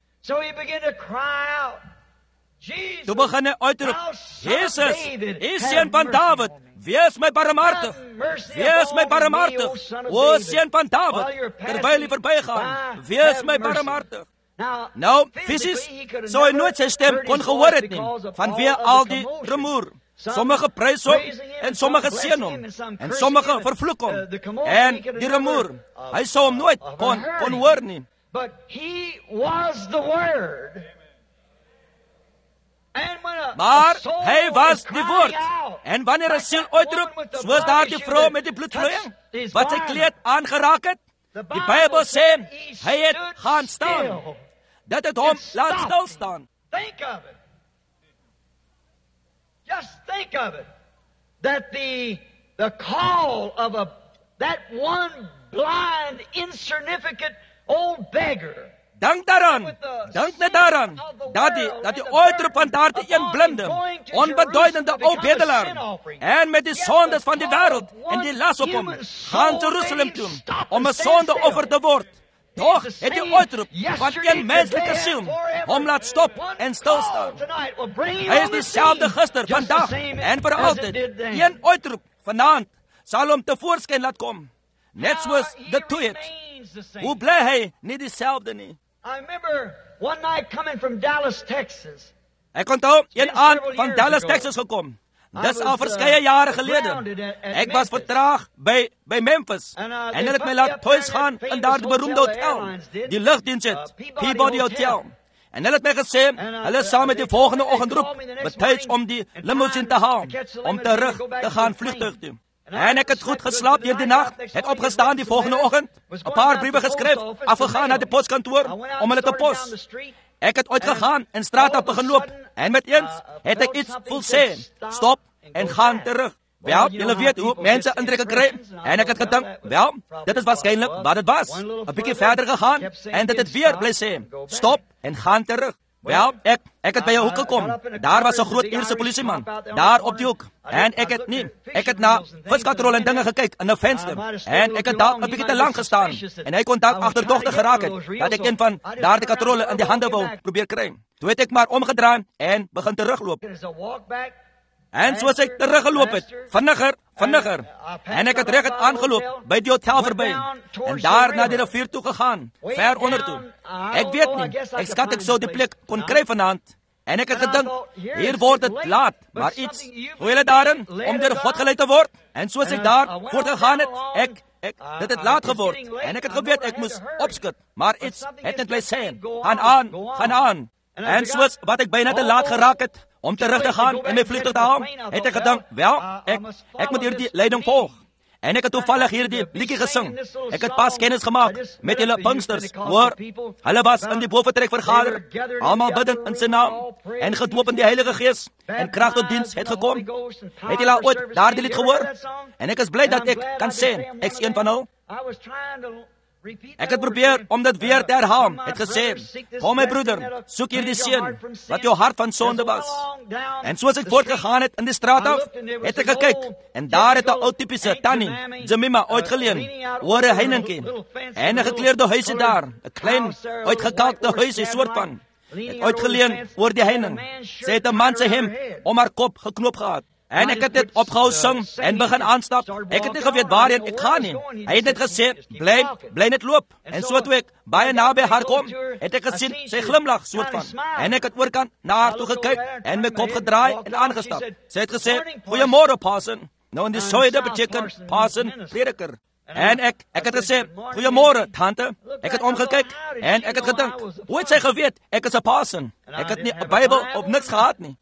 Toe begin hy uitroep, Jesus, die seun van Dawid, wees my barmhartig, wees my barmhartig, o seun van Dawid, terwyl hy verbygaan, wees my barmhartig. Nou, fisies, sou hy nooit sy stem kon gehoor het nie, vanweë al die rumoer. Sommige prys hom, en sommige seën hom, en sommige vervloek hom, en die rumoer, hy sou hom nooit kon, kon hoor nie. But he was the word. Maar hy was die woord. En wanneer 'n siel uitroep, soos daar die vrou met die bloedvloeiing, wat sy kleed aangeraak het, die Bybel sê, hy het gaan staan. Dat het hom laat stil staan. Think of it. Just think of it. That the, the call of a, that one blind, insignificant old beggar. Dank daaraan, dank net daaraan, dat die, dat die uitroep van daardie een blinde, onbeduidende ou bedelaar, en met die sondes van die wêreld, en die las op hom, gaan Jerusalem toe, om 'n sondeoffer te word. Toch het die uitroep van een menslike siel, hom laat stop en stilstaan. Hy is dieselfde gister, vandag, en vir altyd. Een uitroep vanaand, sal hom tevoorskyn laat kom. Net soos dit toe het. Hoe bly hy nie dieselfde nie? I remember one night coming from Dallas, Texas. Ek onthou een aand van Dallas, Texas gekom. Dis al verskeie jare gelede. Ek was vertraag by by Memphis en hulle het my laat tuis gaan in daardie beroemde hotel, die lugdiens het, Peabody Hotel. En hulle het my gesê, hulle sal met die volgende oggend roep, betyds om die limousine te haal, om terug te gaan vliegtuig toe. En ek het goed geslaap deur die nag, het opgestaan die volgende oggend, 'n paar briewe geskryf, afgegaan na die poskantoor om hulle te pos. Ek het uitgegaan en straat op begin loop, en met eens het ek iets voel sê, stop en gaan terug. Wel, julle weet hoe mense indrukke kry, en ek het gedink, wel, dit is waarskynlik wat dit was. 'n Bietjie verder gegaan, en dit het weer bly sê, stop en gaan terug. Wel, ek, ek het by 'n hoek gekom. Daar was 'n groot Ierse polisieman, daar op die hoek. En ek het nie, ek het na viskatrol en dinge gekyk in 'n venster. En ek het dalk 'n bietjie te lank gestaan. En hy kon dalk agterdogtig geraak het, dat ek een van daardie katrolle in die hande wou probeer kry. Toe het ek maar omgedraai en begin terugloop. As I walked back, En soos ek teruggeloop het, vinniger, vinniger, en ek het reg het aangeloop by die hotel verby, en daar na die rivier toe gegaan, ver onder toe. Ek weet nie, ek skat ek sou die plek kon kry vanaand, en ek het gedink, hier word het laat, maar iets, hoe julle daarin, om deur God geleid te word, en soos ek daar voortgegaan het, ek, ek, dit het laat geword, en ek het geweet, ek moes opskut, maar iets het net bly sê, gaan aan, gaan aan, en soos wat ek byna te laat geraak het, om terug te gaan en my vliegtuig te haal, het ek gedink, wel, ek, ek moet hierdie leiding volg. En ek het toevallig hierdie liedjie gesing. Ek het pas kennis gemaak met hulle Pinksters, hoor, hulle was in die boventrek vergader, almal bidend in sy naam, en gedoop in die Heilige Gees, en krag tot diens het gekom. Het julle al ooit daardie lied gehoor? En ek is bly dat ek kan sê, ek is een van hulle. Ek het probeer om dit weer te herhaal, het gesê, kom my broeder, soek hier die seun, wat jou hart van sonde was. En soos ek voortgegaan het in die straat af, het ek gekyk, en daar het 'n ou typiese tannie, Jemima, uitgeleen, oor 'n heininkie, en 'n gekleurde huisie daar, 'n klein, uitgekalkte huisie, soort van, het uitgeleen oor die heining. Sy het 'n man sy hem om haar kop geknoop gehad. En ek het dit opgehou sing en begin aanstap. Ek het nie geweet waarheen ek gaan nie. Hy het net gesê, bly, bly net loop. En so toe ek baie naby haar kom, het ek gesien, sy glimlag soort van. En ek het oorkant na haar toe gekyk en my kop gedraai en aangestap. Sy het gesê, goeiemôre, Parson. Nou in die soide beteken Parson, prediker. En ek, ek het gesê, goeiemôre, tante. Ek het omgekyk en ek het gedink, hoe het sy geweet, ek is 'n Parson? Ek het nie 'n Bybel of niks gehad nie.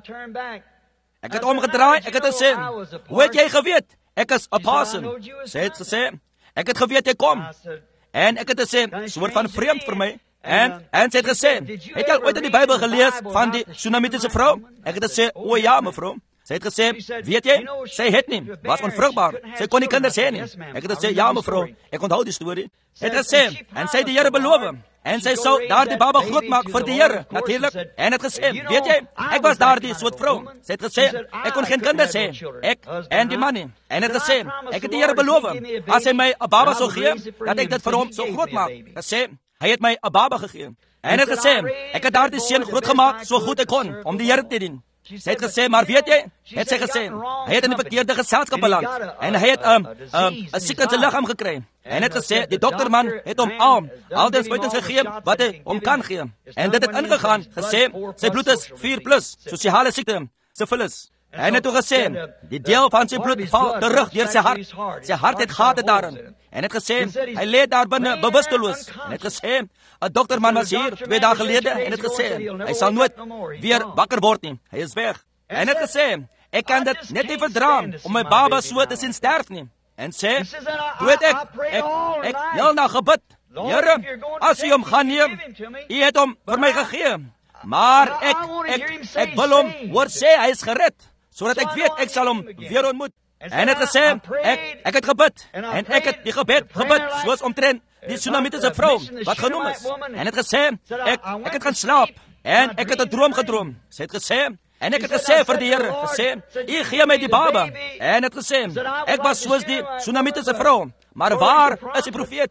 Ek het omgedraai, ek het gesê, hoe het jy geweet, ek is 'n Parson? Sy het gesê, ek het geweet jy kom. En ek het gesê, soort van vreemd vir my. En, en sy het gesê, het jy al ooit in die Bybel gelees van die Sunamitiese vrou? Ek het gesê, o ja, mevrou. Sy het gesê, weet jy, sy het nie, was onvrugbaar. Sy kon nie kinders hê nie. Ek het gesê, ja mevrou, ek onthou die storie. Sy het gesê, en sy het die Here beloof. En sy sou daar die baba groot maak vir die Here, natuurlik. En het gesê, weet jy, ek was daar die soort vrou. Sy het gesê, ek kon geen kinders hê. Ek en die man nie. En het gesê, ek het die Here beloof, as hy my 'n baba sou gee, dat ek dit vir hom sou groot maak. Gesê, hy het my 'n baba gegee. En het gesê, ek het daar die seun groot gemaak so goed ek kon om die Here te dien. Sy het gesê, maar weet jy, het sy gesê, hy het in die verkeerde geselskap beland, en hy het 'n um, um, 'n siek in sy liggaam gekry, en het gesê, die dokterman het hom al, al die spuitings gegee, wat hy hom kan gee, en dit het ingegaan, gesê, sy bloed is vier plus, sosiale siekte, syfilis, en het ook gesê, die deel van sy bloed val terug deur sy hart, sy hart het gate daarin, en het gesê, hy lê daar binne bewusteloos, en het gesê, 'n dokterman was hier twee dae gelede en het gesê, hy sal nooit weer wakker word nie, hy is weg. En het gesê, ek kan dit net nie verdra om my baba so te sien sterf nie. En sê, toe het ek, ek, ek heel na gebid, Here, as u hom gaan neem, u het hom vir my gegee, maar ek, ek, ek wil hom hoor sê, hy is gered, sodat ek weet, ek sal hom weer ontmoet. En het gesê, ek, ek het gebid, en ek het die gebed gebid, soos omtrent die Sunamitiese vrou, wat genoem is. En het gesê, ek, ek het gaan slaap, en ek het 'n droom gedroom. Sy het gesê, en ek het gesê vir die Here, gesê, u gee my die baba. En het gesê, ek was soos die Sunamitiese vrou, maar waar is die profeet?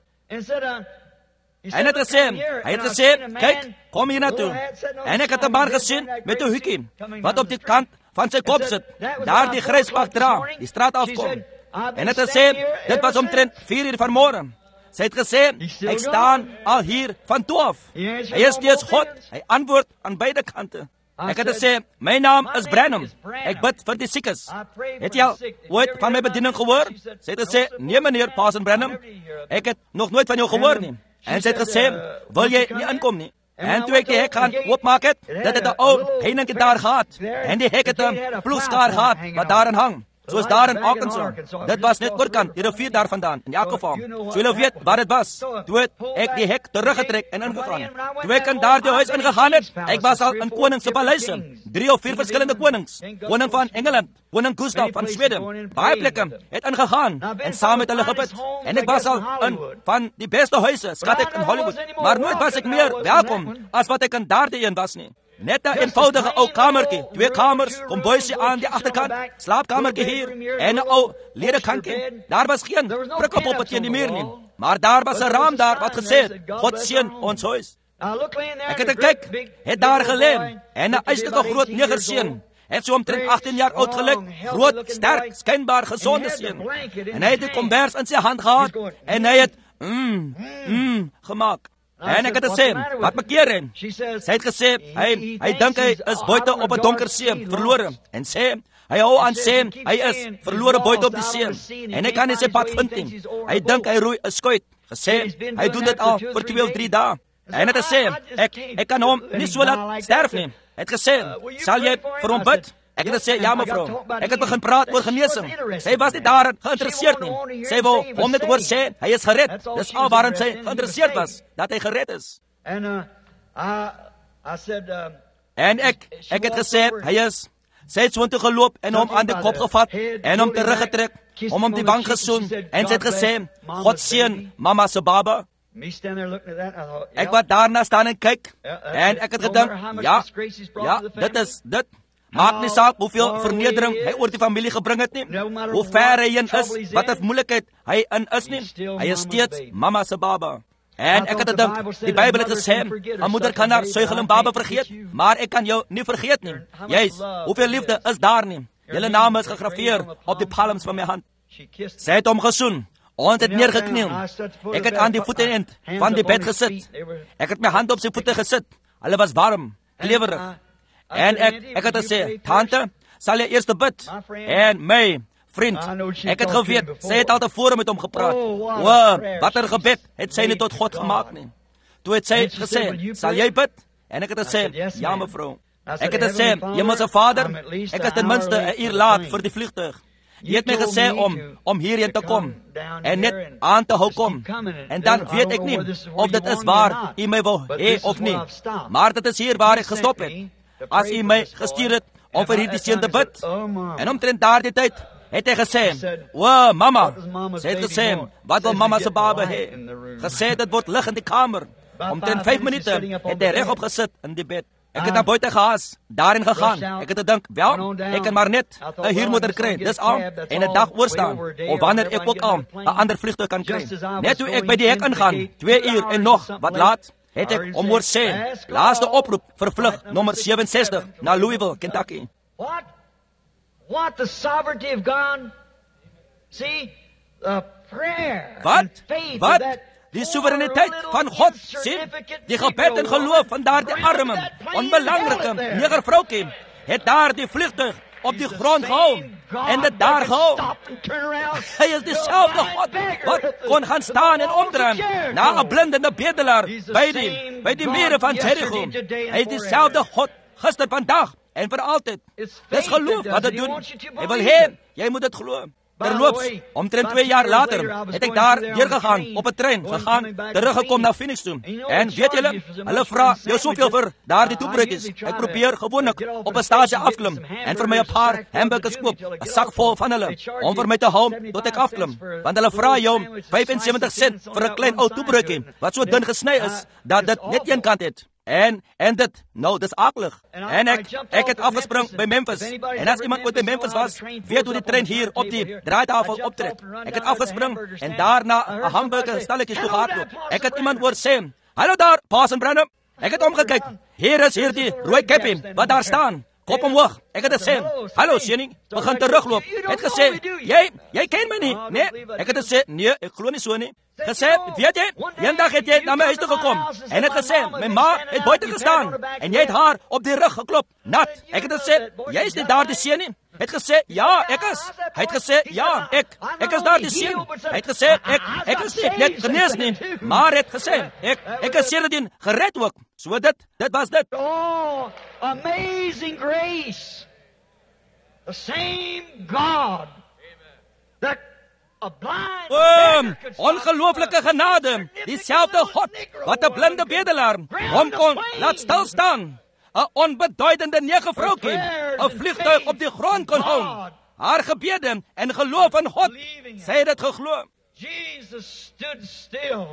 En het gesê, hy het gesê, kyk, kom hier naartoe. En ek het 'n man gesien met 'n hoekie, wat op die kant van sy kop sit, daar die gryspak dra, die straat afkom. En het gesê, dit was omtrent vier uur vanmôre. Sy het gesê, ek staan al hier van toe af. Hy is steeds God, hy antwoord aan beide kante. Ek het gesê, my naam is Branham, ek bid vir die siekes. Het jy al ooit van my bediening gehoor? Sy het gesê, nee meneer Parson Branham, ek het nog nooit van jou gehoor nie. En sy het gesê, wil jy nie inkom nie? En toe ek die hek gaan oopmaak het, dat het 'n ou heininkie daar gehad, en die hek het 'n ploegskaar gehad, wat daarin hang. Soos daar in Arkansas. Dit was net oorkant, die rivier daar vandaan, in elk geval. So julle weet wat dit was. Toe het ek die hek teruggetrek en ingegaan. Toe ek in daardie huis ingegaan het, ek was al in koningse paleise. Drie of vier verskillende konings. Koning van Engeland, koning Gustav van Sweden. Baie plekke het ingegaan en saam met hulle gebid. En ek was al in van die beste huise, skat ek in Hollywood. Maar nooit was ek meer welkom as wat ek in daardie een was nie. Net 'n eenvoudige ou kamertjie, twee kamers, kombuisie aan die agterkant, slaapkamertjie hier en 'n ou ledekantjie. Daar was geen prikkelpoppetjie in die muur nie, maar daar was 'n raam daar wat gesê het, God seën ons huis. Ek het gekyk, het daar gelê, en 'n uitstekende groot negerseun, het so omtrent achttien jaar oud gelyk, groot, sterk, skynbaar gesonde seun. En hy het 'n kombers in sy hand gehad, en hy het, mm, mm, gemaak. En ek het gesê, wat bekeer hem? Sy het gesê, hy, hy dink hy is buite op 'n donker see, verlore. En sê, hy hou aan sê, hy is verlore buite op die see. En hy kan nie sy pad vind nie. Hy dink hy roei 'n skuit. Gesê, hy doen dit al vir twee of drie dae. En het gesê, ek, ek kan hom nie so laat sterf nie. Het gesê, sal jy vir hom bid? Ek het gesê, ja mevrou. Ek het begin praat oor genesing. Sy was nie daarin geïnteresseerd nie. Sy wou hom net hoor sê, hy is gered. Dis al waarin sy geïnteresseerd was, dat hy gered is. En ek, ek het gesê, hy is. Sy het so toe geloop en hom aan die kop gevat en hom teruggetrek, om hom die wang gesoen. En sy het gesê, God seën mama se baba. Ek wat daarna staan en kyk, en ek het gedink, ja, ja, dit is dit. Maak nie saak hoeveel vernedering hy oor die familie gebring het nie, hoe ver hy in is, wat 'n moeilikheid hy in is nie, hy is steeds mama se baba. En ek het gedink, die Bybel het gesê, 'n moeder kan haar suigelende baba vergeet, maar ek kan jou nie vergeet nie. Juis, hoeveel liefde is daar nie. Julle name is gegraveer op die palms van my hand. Sy het hom gesoen. Ons het neergekniel. Ek het aan die voeteend van die bed gesit. Ek het my hand op sy voete gesit. Hulle was warm, klewerig. En ek, ek het gesê, tante, sal jy eers bid? En my vriend, ek het geweet, sy het al tevore met hom gepraat. O, wat 'n gebed het sy nie tot God gemaak nie. Toe het sy gesê, sal jy bid? En ek het gesê, ja mevrou. Ek het gesê, Hemelse Vader, ek is ten minste 'n uur laat vir die vliegtuig. Jy het my gesê om, om hierheen te kom, en net aan te hou kom, en dan weet ek nie, of dit is waar u my wil hê of nie, maar dit is hier waar ek gestop het, as u my gestuur het, om vir hierdie seun te bid, en omtrent daardie tyd, het hy gesê, o, mama, sy het gesê, wat wil mama se baba hê, gesê, dit word lig in die kamer, omtrent vijf minute, het hy rechtop gesit in die bed. Ek het naar buiten gehaas, daarin gegaan. Ek het gedink, wel, ek kan maar net een huurmoeder kry, dis al, en een dag oorstaan, of wanneer ek ook al een ander vliegtuig kan kry. Net toe ek by die hek ingaan, twee uur en nog, wat laat, het ek om hoor sê, laaste oproep vir vlug nummer sevenenzestig, na Louisville, Kentucky. What? What? The sovereignty of God? See, the prayer Wat? Wat? Die soevereiniteit van God, sien, die gebed en geloof van daar die arme, onbelangrike negervroukie, het daar die vliegtuig op die grond gehou, en dit daar gehou. Hy is diezelfde God, wat kon gaan staan en omdraai, na een blindende bedelaar, by die, by die meren van Jericho. Hy is diezelfde God, gister, vandag, en voor altijd. Dis geloof wat het doen. Hy wil heen, jy moet het geloof. Terloops, omtrent twee jaar later, het ek daar deurgegaan, op een trein, gegaan, teruggekom na Phoenix toe. En weet julle, hulle vraag jou soveel vir daar die toebreekjes. Ek probeer gewoonlik op een stage afklim, en vir my een paar hamburgers koop, een sak vol van hulle, om vir my te hou, tot ek afklim. Want hulle vraag jou vyfensewentig cent vir een klein oud toebreekje, wat so dun gesny is, dat dit net een kant het. En, en dit, nou, dis akelig. En ek, ek het afgespring by Memphis. En as iemand ooit by Memphis was, weet hoe die trein hier op die draaitafel optrek. Ek het afgespring en daarna een hamburger stalletjes toe gehardloop. Ek het iemand hoor sê, hallo daar, Paas en Branham. Ek het omgekyk, hier is hier die rooi keppie, wat daar staan. Kop omhoog, ek het gesê, hallo Siening, begin terugloop. Het gesê, jy, jy ken my nie, nee. Ek het gesê, nee, ek glo nie so nie. Gesê, weet jy, een dag het jy na my huis toe gekom, en het gesê, my ma het buiten gestaan, en jy het haar op die rug geklop, nat. Ek het gesê, jy is nie daar die seun nie. Het gesê, ja, ek is. Hy het gesê, ja, ek, ek is daar die seun. Hy het gesê, ek, ek is nie net genees nie, maar het gesê, ek, ek is sedertdien gered ook. So dit, dit was dit. Oh, amazing grace. The same God that a blind Oom, ongelooflike genade, diezelfde God, wat een blinde bedelaar, hom kon laat stilstaan. Een onbeduidende negervroukie, een vliegtuig op die grond kon hou. Haar gebede en geloof in God, sy het het geglo. Jesus stood still.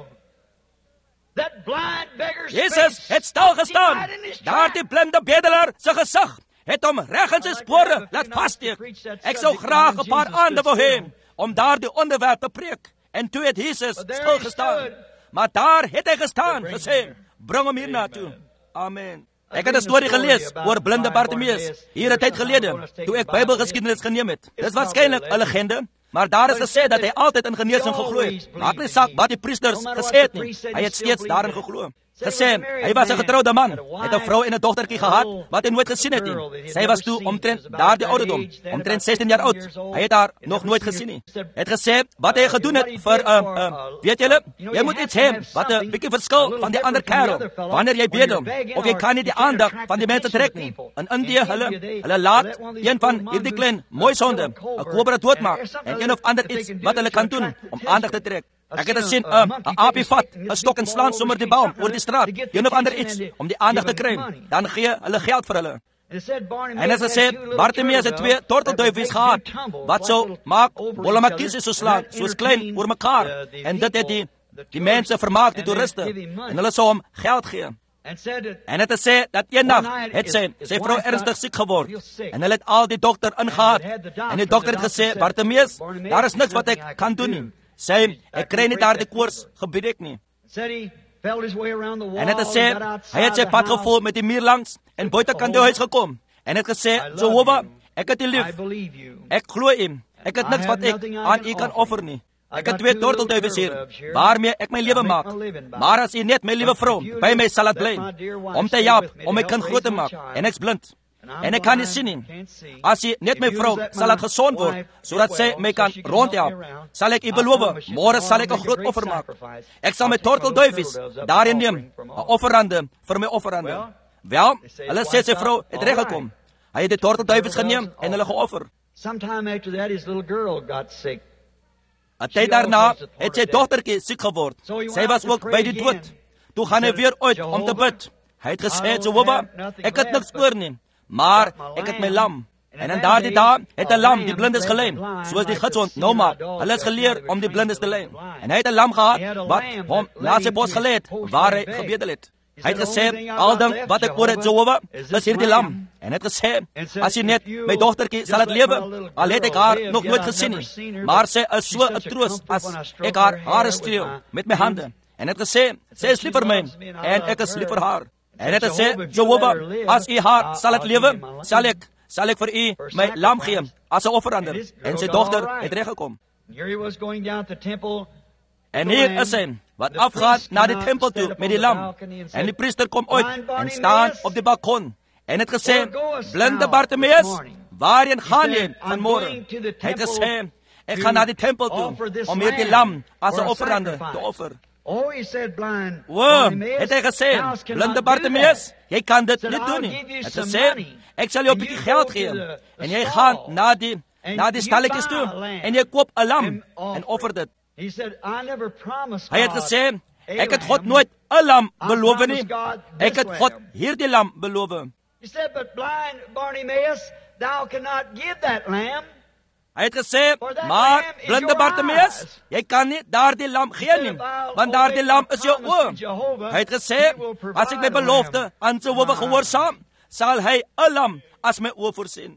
That blind beggar's Jezus face het stil gestaan. right in his Daar track. die blinde bedelaar sy gesig, het hom reg in sy spore laat vaststeek. Ek sou graag een paar aande wil hê, om daar die onderwerp te preek. En toe het Jesus stil gestaan. Maar daar het hy gestaan, gesê, bring hom hier na toe. Amen. Ek het 'n storie gelees oor blinde Bartimeus hier 'n tyd gelede, toe ek Bybelgeskiedenis geneem het. Dis waarskynlik 'n legende, maar daar is gesê dat hy altyd in genesing geglo het. Maak nie saak wat die priesters gesê het nie, hy het steeds daarin geglo. Gesê, hy was 'n getroude man, het 'n vrou en 'n dogtertjie gehad wat hy nooit gesien het nie. Sy was toe omtrent daardie ouderdom, omtrent sestien jaar oud. Hy het haar nog nooit gesien nie. Het gesê wat hy gedoen het vir 'n uh, uh, weet julle, jy moet iets hê wat 'n bietjie verskil van die ander kerel. Wanneer jy bid hom, of jy kan nie die aandag van die mense trek nie. In Indië, hulle hulle laat een van hierdie klein mooi sonde, 'n kobra doodmaak en een of ander iets wat hulle kan doen om aandag te trek. Ek het gesien 'n uh, 'n aapie vat 'n stok en slaan sommer die boom oor die straat, een of ander iets om die aandag te kry. Dan gee hulle geld vir hulle. En as gesê, Bartimeus het twee tortelduifies gehad wat sou maak bollemakies so slaan, soos klein oor mekaar. En dit het die die mense vermaak, die toeriste, en hulle sou hom geld gee. En het gesê dat eendag het sy sy vrou ernstig siek geword en hulle het al die dokter ingehaal en die dokter het gesê, Bartimeus, daar is niks wat ek kan doen nie. Sê, ek kry nie daar die koors gebreek nie. En het gesê, hy het sy pad gevolg met die muur langs en buitekant die huis gekom. En het gesê, Jehovah, ek het u lief. Ek glo u. Ek het niks wat ek aan u kan offer nie. Ek het twee tortelduifies hier, waarmee ek my lewe maak. Maar as u net my liewe vrou by my sal laat bly, om te help, om my kind groot te maak, en ek's blind. En ek kan nie sien nie. As jy net my vrou sal laat gesond word, sodat sy my kan rondhelp, sal ek u beloof, môre sal ek 'n groot offer maak. Ek sal my tortelduifies daarin neem, 'n offerande vir my offerande. Wel, hulle sê sy vrou het reg gekom. Hy het die tortelduifies geneem en hulle geoffer. 'n Tyd daarna het sy dogtertjie siek geword. Sy was ook by die dood. Toe gaan hy weer uit om te bid. Hy het gesê, Jehovah, ek het niks oor nie, maar ek het my lam. En in daardie dag het 'n lam die blindes gelei, soos die gidsond nou maak. Hulle is geleer om die blindes te lei. En hy het 'n lam gehad wat hom na sy bos gelei het, waar hy gebedel het. Hy het gesê, al ding wat ek oor het, Jehovah, is hierdie lam. En hy het gesê, as jy net my dogtertjie sal het lewe, al het ek haar nog nooit gesien nie, maar sy is so 'n troos as ek haar hare streel met my hande. En hy het gesê, sy is lief vir my, en ek is lief vir haar. En hy het gesê, Jehovah, as u haar sal het lewe, sal ek, sal ek vir u my lam gee, as 'n offerande. En sy dogter het reg gekom. En hier is hy, wat afgaan na die tempel toe met die lam. En die priester kom uit en staan op die balkon. En het gesê, blinde Bartimeus, waarheen gaan jy vanmorgen? Hy het gesê, ek gaan na die tempel toe, om hier die lam as 'n offerande te offer. Wow, het hy gesê, blinde Bartimeus, jy kan dit nie doen nie. Hy het gesê, ek sal jou 'n bietjie geld gee, en jy gaan na die, na die stalletjies toe, en jy koop 'n lam, en offer dit. Hy het gesê, ek het God nooit 'n lam beloof nie. Ek het God hierdie lam beloof. Hy het gesê, maar blinde Bartimeus, jy kan nie daardie lam gee nie, want daardie lam is jou oë. Hy het gesê, as ek my belofte aan Jehovah gehoorsaam, sal hy 'n lam as my oë voorsien.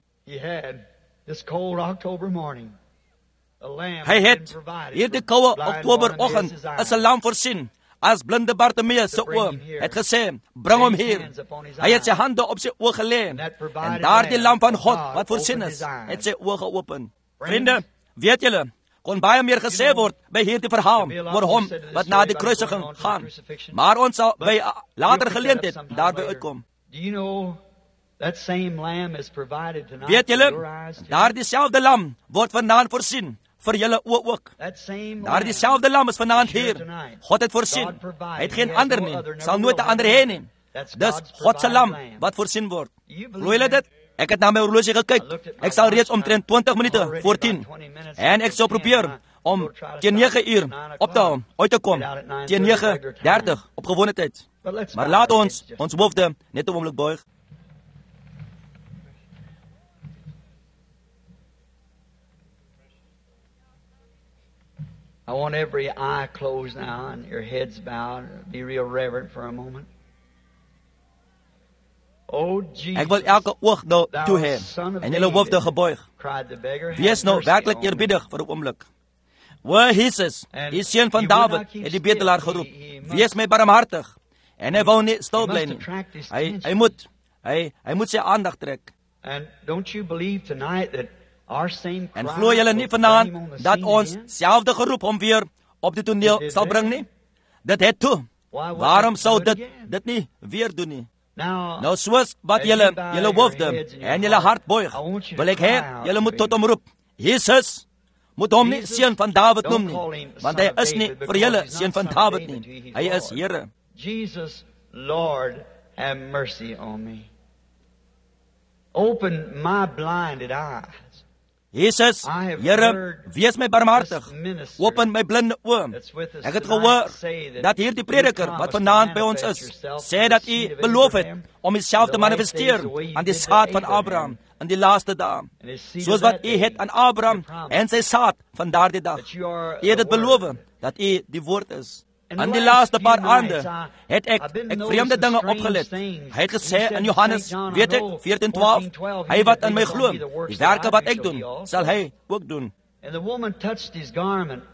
Hy het hierdie koue Oktoberoggend is 'n lam voorsien, as blinde Bartimeus se oë het gesê, bring hom hier. Hy het sy hande op sy oë gelê, en daardie lam van God wat voorsien is, het sy oë geopen. Vriende, weet julle, kon baie meer gesê word by hierdie verhaal oor hom wat na die kruisiging gaan, maar ons sal by later geleentheid daarby uitkom. Weet julle, daardie selfde lam word vanaand voorsien vir julle oë ook. Daardie selfde lam is vanaand hier. God het voorsien. Hy het geen ander nie, sal nooit 'n ander hê nie. Dis God se lam wat voorsien word. Glo julle dit? Ek het na my horlosie gekyk. Ek sal reeds omtrent twintig minute voor tien. En ek sal probeer om teen nege uur op te hou, uit te kom. Teen nege dertig op gewone tyd. Maar laat ons ons hoofde net 'n oomblik buig. I want every eye closed now and your heads bowed. Be real reverent for a moment. Oh Jesus, ek wil elke oog nou toe hê en julle hoofde gebuig. Wees nou werklik eerbiedig vir 'n oomblik. O Jesus, die seun van Dawid, het die bedelaar geroep. Wees my barmhartig. En hy wou nie stil bly nie. Hy, hy moet, hy, hy moet sy aandag trek. And don't you believe tonight that our same En cry glo julle nie will bring him on vanaand the dat scene ons again? selfde geroep hom weer op die toneel It did sal there. bring nie? Dit het toe. Why wouldn't Waarom it sou do it dit again? dit nie weer doen nie? Now, Nou soos wat as julle you bow julle your hoofde heads and your en julle heart, hart buig, I want you to wil ek cry hê out julle moet to tot him. hom roep. Jesus, moet hom nie Jesus, seun van Dawid don't noem call nie, him want son hy of is nie David, vir because julle he's not seun van son of Dawid David, nie. he's Hy is Lord. Here. Jesus, Lord, have mercy on me. Open my blinded eyes. Jesus, I have Here, heard wees my barmhartig. this minister Open my blinde oë. that's with us Ek het tonight gehoor say that dat hierdie you prediker promised wat to vanaand by ons manifest is, yourself sê to dat the u seed of beloof het Abraham om uself in te the last manifesteer days the way you aan die did to saad van Abraham. Abraham in die laaste dae. And his seed Soos of wat that u day, het aan Abraham you promised en sy saad van daardie dag. that you are U het dit the beloof word. dat u die woord is. In the In die last laaste few paar nights, aande I- het ek I've been ek noticing vreemde dinge strange opgelet. things. Hy het He gesê said in in Johannes, Saint John, weet I ek, know, veertien twaalf, fourteen twaalf, hy he wat that in my believeth glo, on me, the works die that werke I wat do ek shall doen, he also. sal hy ook doen. And the woman touched his garment.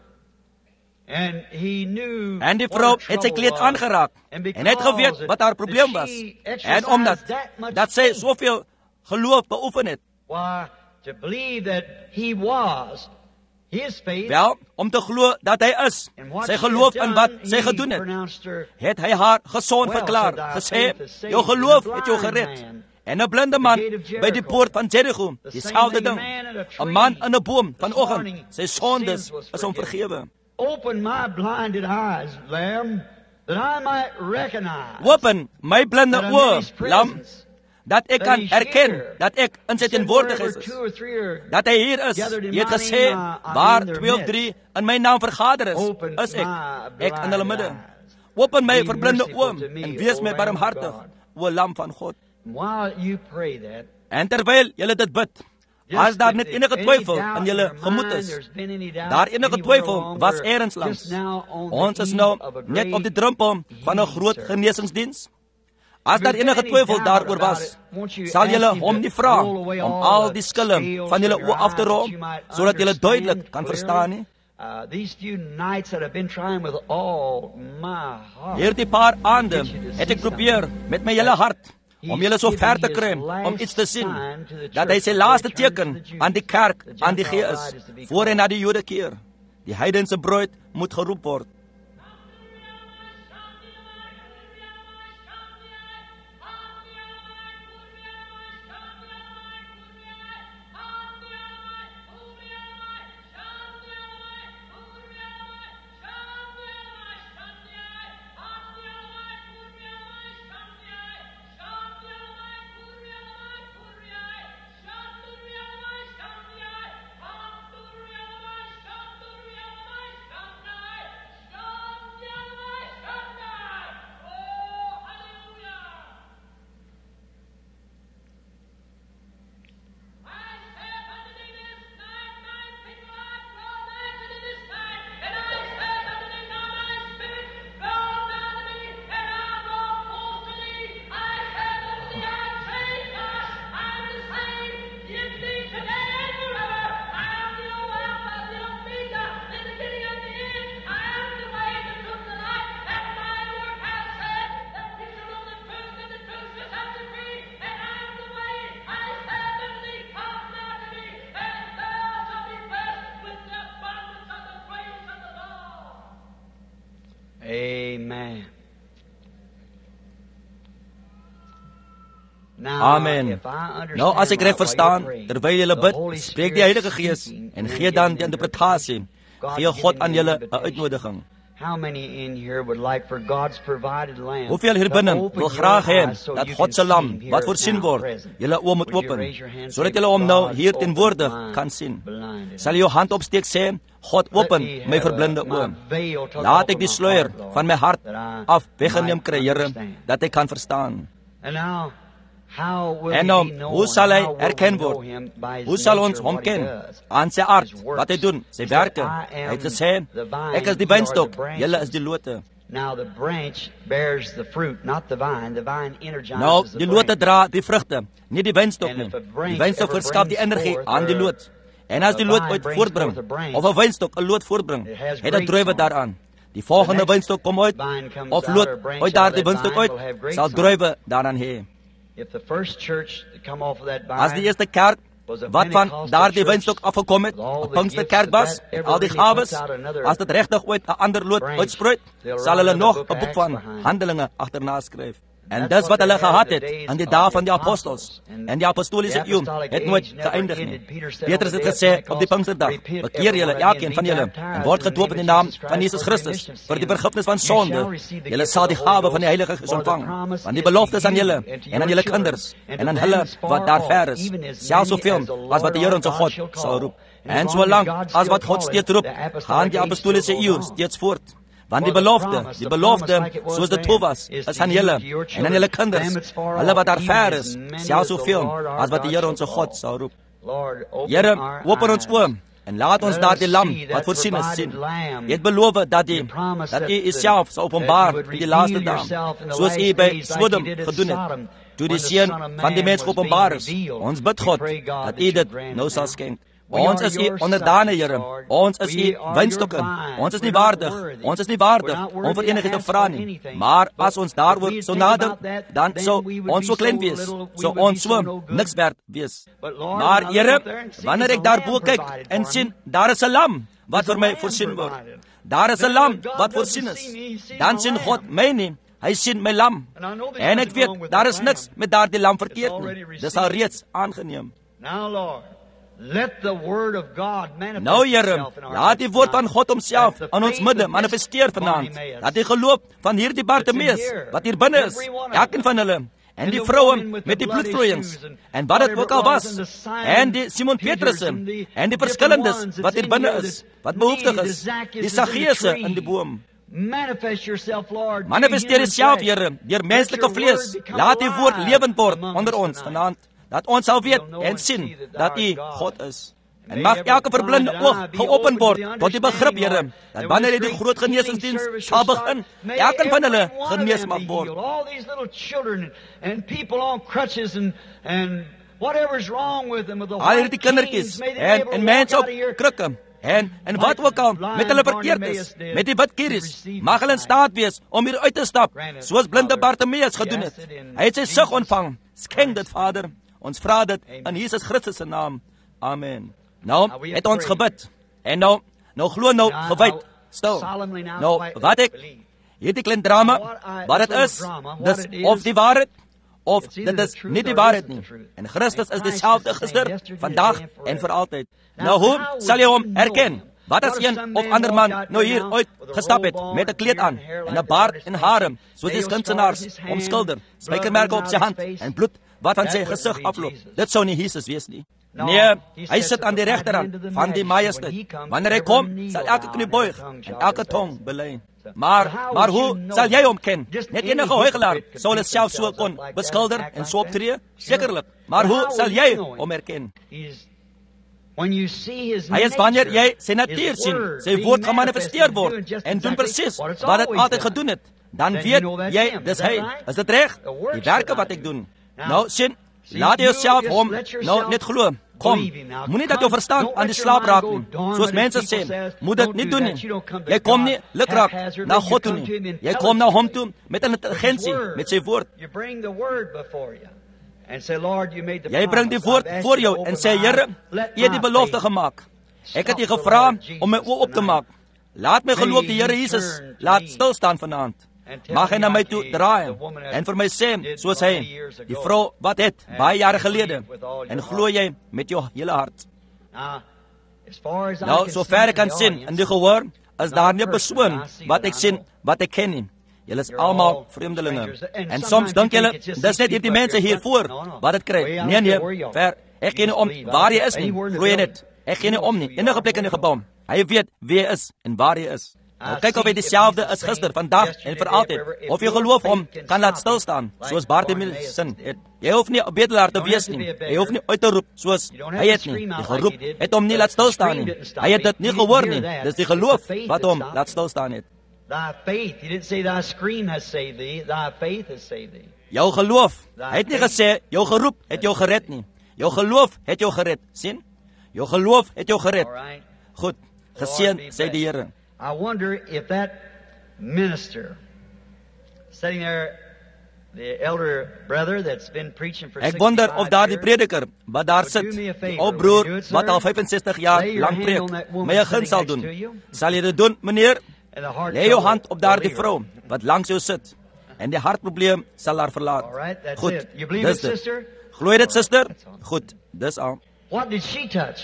And he knew En die what vrou her het sy trouble kleed was. aangeraak And en het because geweet wat haar probleem that was. she En exercised omdat that much dat sy faith, soveel geloof beoefen het, why, to believe that he was, his faith, wel, om te glo dat hy is, and what sy she geloof had in wat done, sy he gedoen het, pronounced her, het hy haar gesond well, verklaar, said, "Thy gesê, faith is saved." jou geloof And the het jou blind gered. man, En 'n blinde man the gate of Jericho, by die poort van Jericho, the dieselfde same ding. man in a tree, 'n Man in 'n boom this vanoggend, morning, sy sondes sins was is hom forgiven. vergewe. Open my blinded eyes, Lamb, that I might recognize Open my blinde that I'm in oë, his lam, presence, dat ek that kan he's erken here. dat ek in sy He said, teenwoordigheid wherever is. two or three are Dat hy hier is. gathered in Jy het my gesê, name, I'm waar in their twee of midst. drie in my naam vergader is, Open is ek. my Ek in hulle midde. blinded eyes. Open my Be verblinde merciful oë to me, en wees O my Lamb of barmhartig, God. o lam van God. While you pray that, En terwyl julle dit bid, just as daar if net there's enige any twyfel doubt in in julle your gemoed mind, is, there's been any doubt daar enige anywhere twyfel along, was we're eers langs. just now on the Ons is eve nou of a net op die great drempel van 'n groot healing genesingsdiens. As If daar there's enige any twyfel doubt daaroor about was, it, won't you sal ask julle him hom to nie vra roll away om all al the die skille scales van julle from your oë af te eyes rol, that you might sodat julle understand duidelik kan clearly? verstaan nie. Uh, these few nights that I've been trying with all my heart. Hierdie paar aande het ek probeer met my hele hart om julle so ver te kry om iets te sien, dat hy sy laaste teken aan die kerk aan die gee is, voor hy na die Jode keer. Die heidense bruid moet geroep word. Amen. Now, Amen. if I understand Nou as ek reg right while verstaan, you're praying, terwyl julle the bid, Holy spreek die Spirit Heilige Gees speaking, en and gee then dan giving die an interpretasie. God Gee giving God aan an julle 'n invitation. uitnodiging. How many in here would like for God's provided lamb Hoeveel hier to binne open wil your graag hê eyes so dat you God can se see lam him here wat voorsien now word, present? julle oë moet Would you open, raise your hand, sodat say, julle hom nou "God, hier open teenwoordig my kan sien. blinded Sal jy jou hand opsteek sê, God open Let me my have a- verblinde my oë. veil took Laat off ek of die my sluier heart, Lord, van my hart that I af weggeneem might kry, Here, understand. dat ek kan verstaan. And now, how will En he nou, be known? hoe sal hy How will we erken know word? him by his Hoe sal nature ons and hom what he ken? does? Aan sy aard, His works. wat hy doen, sy He said, werke. "I Hy am het gesê, the vine, ek is die ye are the wynstok, branches." julle is die lote. Now the branch bears the fruit, not the vine. The vine energizes Nou, the die lote branch. dra die vrugte, nie die wynstok And nie. if a branch Die wynstok ever verskaf die brings energie forth, aan die loot. En as a die loot vine ooit brings voortbring, forth a branch, of 'n wynstok 'n loot voortbring, it has het dit grapes druiwe on it. daaraan. die volgende windstok kom uit, of loot uit daar die windstok uit, sal druiwe daaraan hê. As die eerste kerk wat van daar die windstok afgekom het, 'n Pinksterkerk was, en al die gawes, as dit regtig ooit 'n ander loot uitsproeit, sal hulle nog 'n boek van Handelinge agterna skryf. En dis wat hulle gehad het in die dae van die apostels. En die apostoliese eeu het nooit geëindig nie. Petrus het gesê op die Pinksterdag, bekeer julle, elkeen van julle, en word gedoop in die naam van Jesus Christus, vir die vergifnis van sonde. Julle sal die gawe van die Heilige Gees ontvang, want die beloftes aan julle, en aan julle kinders, en aan hulle wat daar ver is, selfs soveel as wat die Here ons God sal roep. En solank as wat God steeds roep, gaan die apostoliese eeu steeds voort. Want die belofte, die belofte, soos dit toe was, is aan julle, en aan julle kinders, hulle wat daar ver is, selfs soveel as wat die Here ons God sal roep. Here, open ons oë, en laat ons daar die lam wat voorsien is sien. Jy het beloof dat die, dat U Uself sal openbaar in die laaste dae, soos U by Sodom gedoen het, toe die seun van die mens openbaar is. Ons bid God, dat U dit nou sal skenk. Ons is U onderdane, Here. Ons is U wynstokke. Ons is nie waardig. Ons is nie waardig om vir enigiets te vra nie. Maar as ons daaroor so nadink, dan sou ons so klein wees, sou ons so niks werd wees. Maar Here, wanneer ek daarbo kyk en sien, daar is 'n lam wat vir my voorsien word. Daar is 'n lam wat voorsien is. Dan sien God my nie. Hy sien my lam. En ek weet, daar is niks met daardie lam verkeerd nie. Dis al reeds aangeneem. Let the word of God manifest Nou, Here, itself in our laat die woord van God homself aan ons midde manifesteer vanaand. Laat die geloof van hierdie Bartimeus, wat hier binne is, elkeen van hulle, en die vroue met die bloedvloeiings, en wat dit ook al was, en die Simon Petrusse, en die verskillendes wat hier binne is, wat behoeftig is, die Saggeuse in die boom. Manifesteer jouself, Here, deur menslike vlees. Laat die woord lewend word onder ons vanaand. Dat ons sal weet en sien dat U God is. En mag elke verblinde oog geopen word tot die begrip, Here, dat wanneer U die groot genesingsdiens sal begin, elkeen van hulle genees mag word. Al hierdie kindertjies en, en mense op krikke, en, en wat ook al met hulle verkeerd is, met die wit kieries, mag hulle in staat wees om hier uit te stap, soos blinde Bartimeus gedoen het. Hy het sy sig ontvang. Skenk dit, Vader. Ons vra dit in Jesus Christus se naam. Amen. Nou, het ons gebid. En nou, nou glo nou gewyd, stil. Nou, wat ek, hierdie klein drama, wat het is, dis of die waarheid, of dit is nie die waarheid nie. En Christus is dieselfde gister, vandag en vir altyd. Nou, hoe sal jy hom herken? Wat as een of ander man nou hier ooit gestap het, met 'n kleed aan, en 'n baard en hare, soos die kunstenaars, omskilder, spykermerke op sy hand, en bloed wat van sy gesig afloop. Dit sou nie Jesus wees nie. Nee, hy sit aan die regterhand van die Majesteit. Wanneer hy kom, sal elke knie buig en elke tong bely. Maar, maar hoe sal jy hom ken? Net enige huigelaar sou hulle self so kon beskilder en so optree? Sekerlik. Maar hoe sal jy hom herken? Hy is wanneer jy sy natuur sien, sy woord gemanifesteer word, en doen presies wat het altyd gedoen het. Dan weet jy, dis hy. Is dit reg? Die werke wat ek doen. Nou, sien, laat jouself hom nou net glo. Kom, moenie dat jou verstand aan die slaap raak nie. Soos mense sê, moet dit nie doen nie. Jy kom nie lukraak na God toe nie. Jy kom na hom toe met intelligensie, met sy woord. Jy bring die woord voor jou en sê, Here, U het die belofte gemaak. Ek het U gevra om my oë op te maak. Laat my geloof die Here Jesus laat stilstaan vanaand. Mag hy na my toe draai en vir my sê, soos hy, die vrou wat het, baie jare gelede, en glo jy met jou hele hart. Nou, so ver ek kan sien, in die gehoor, is daar nie 'n persoon wat ek sien, wat ek ken nie. Julle is almal vreemdelinge. En soms dink julle, dis net hierdie mense hier voor, wat het kry. Nee, nee, ver, ek ken nie om waar jy is nie, glo jy net. Ek ken nie om nie, enige plek in die gebou. Hy weet wie hy is en waar hy is. Nou, kyk of hy dieselfde is gister, vandag en vir altyd. Of jy geloof hom kan laat stilstaan, soos Bartimeus sin het. Jy hoef nie 'n bedelaar te wees nie. Jy hoef nie uit te roep soos hy het nie. Die geroep het hom nie laat stilstaan nie. Hy het dit nie gehoor nie. Dis die geloof wat hom laat stilstaan het. Jou geloof, hy het nie gesê jou geroep het jou gered nie. Jou geloof het jou gered, sien? Jou geloof het jou gered. Goed, geseën sê die Here. I wonder if that minister sitting there, the elder brother that's been preaching for Ek wonder of sixty-five daar die years. prediker wat daar sit, die ou broer wat al vyfensestig jaar lank preek, my 'n guns sal doen. Sal jy dit doen, meneer? And the heart Lê jou trouble hand op daardie believer. vrou wat langs jou sit en die hartprobleem sal haar verlaat. All right, that's Goed, it. You believe dis it, dit. sister? Glo jy dit, suster? Goed, dis al. What did she touch?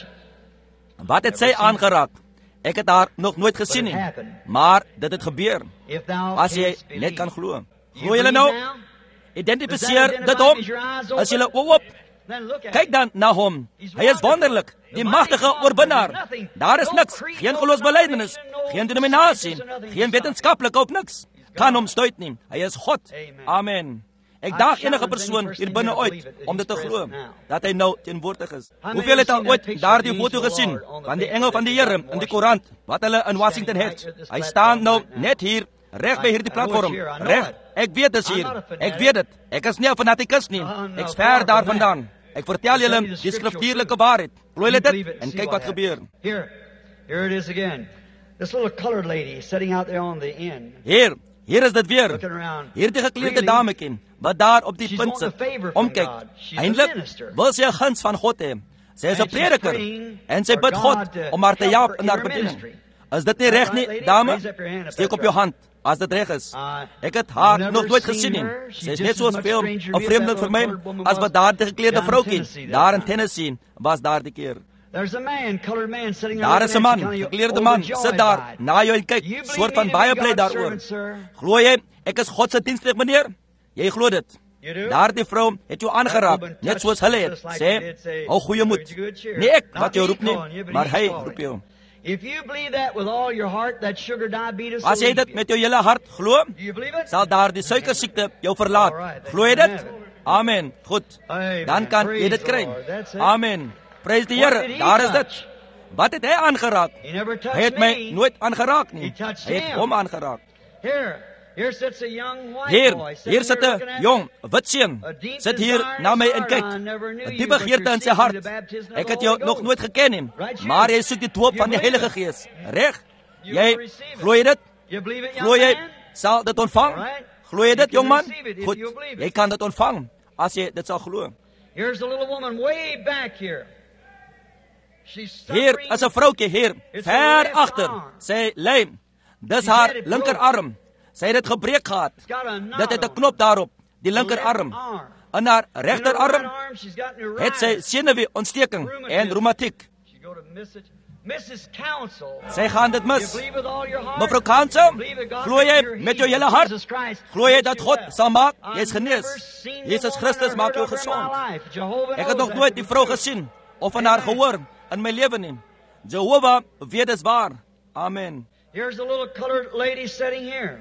Wat het sy aangeraak? Ek het haar nog nooit gesien nie, maar dit het gebeur. If thou As jy canst net believe. kan glo. You Glo julle believe nou? now? Identifiseer Does that dit hom. identify? Is your eyes As julle open? oop, Then look at kyk him. dan na hom. Hy is wonderlik, die magtige oorwinnaar. Daar is niks, geen geloofsbelijdenis, geen denominasie, geen wetenskaplike op niks. Kan hom stuit nie. Hy is God. Amen. Ek daag enige persoon hier binne uit om dit te glo, dat hy nou teenwoordig is. Hoeveel het al ooit daardie foto gesien van die engel van die Here in die koerant, wat hulle in Washington het? Hy staan nou net hier, reg by hierdie platform, reg. Ek weet dis hier, ek weet dit. Ek is nie 'n fanatikus nie, ek's ver daarvandaan. Ek vertel julle die skriftuurlike waarheid. Glo julle dit en kyk wat gebeur. Here, here it is again. This little colored lady sitting out there on the end, Hier, hier is dit weer. looking around. Hierdie gekleurde Really, dametjie wat daar op die she's punt wanting sit, a favor from omkyk. God. She's a Eintlik minister. wil sy 'n guns van God hê. Sy is 'n And she's prediker praying en sy for bid God God to om haar te help help her in in haar her bediening. ministry. Is dit nie reg nie, Right, lady? dame? Raise up your hand if Steek that's op jou right. hand as dit reg is. Uh, Ek het haar never nog nooit seen gesien nie. her. Sy She's is just net soos as much veel stranger to 'n me as vreemdeling that vir my little colored woman as wat was daardie gekleurde down in vroutjie Tennessee that daar in time. Tennessee was daardie keer. There's a man, colored man, sitting there Daar is 'n looking man, at you, gekleurde kind of man, overjoyed sit daar by it. na jou en kyk, You believe soort van me to baie be bly God's daaroor. servant, sir? Glo jy ek is God se diensknegt, meneer? Jy glo dit? You do? Daardie vrou het jou aangeraak, net soos hulle het. Sê, hou goeie moed. Nie ek wat jou roep nie, maar hy roep jou. If you believe that with all your heart, that sugar diabetes As jy will leave dit you. met jou hele hart glo, Do you believe it? sal daardie suikersiekte jou verlaat. Glo jy dit? Amen. Goed. Dan kan jy dit kry. Amen. Prys die Here. Daar is dit. Wat het hy aangeraak? He never touched Hy het my me. nooit aangeraak nie. He touched Hy het him. hom aangeraak. Here, here sits a young white Hier, boy. sitting hier sit there 'n looking at jong wit seun. A deep Sit hier desire na my in en his kyk. heart. I never knew 'n you, Diepe but begeerte you're in sy seeking hart. the baptism of Ek the het jou Holy nog Ghost. nooit geken nie, Right here. maar jy soek die doop You van die believe Heilige it. Gees. Reg? You Jy will receive it. glo jy dit? You believe it, young Glo jy man? sal dit ontvang? Alright. Glo jy You dit, can jong man? receive it if Goed. you believe it. Jy kan dit ontvang as jy dit sal glo. Here's a little woman way back here. She's Hier suffering. is 'n vroutjie hier, It's her ver left agter. arm. Sy lê. Dis She's haar had it linkerarm. Sy het dit gebreek gehad. It's got a knot Dit het 'n on knop daarop, die The left linkerarm. arm. In haar In her regterarm right arm, she's got het sy neuritis. senuwee-ontsteking en reumatiek. She go to Missus Missus Council. Sy gaan dit You mis. believe with all your heart. Mevrou Council, Believe that God glo jy makes your met jou healing. hele hart? Jesus Christ Glo jy makes dat you God well. sal maak I've jy is genees? never seen the Jesus woman Christus or maak jou heard of her in my gesond. life. Jehovah Ek het knows nog that nooit to die be vrou true. gesien of van haar gehoor in my lewe nie. Jehovah weet dit waar. Amen. Here's a little colored lady sitting here.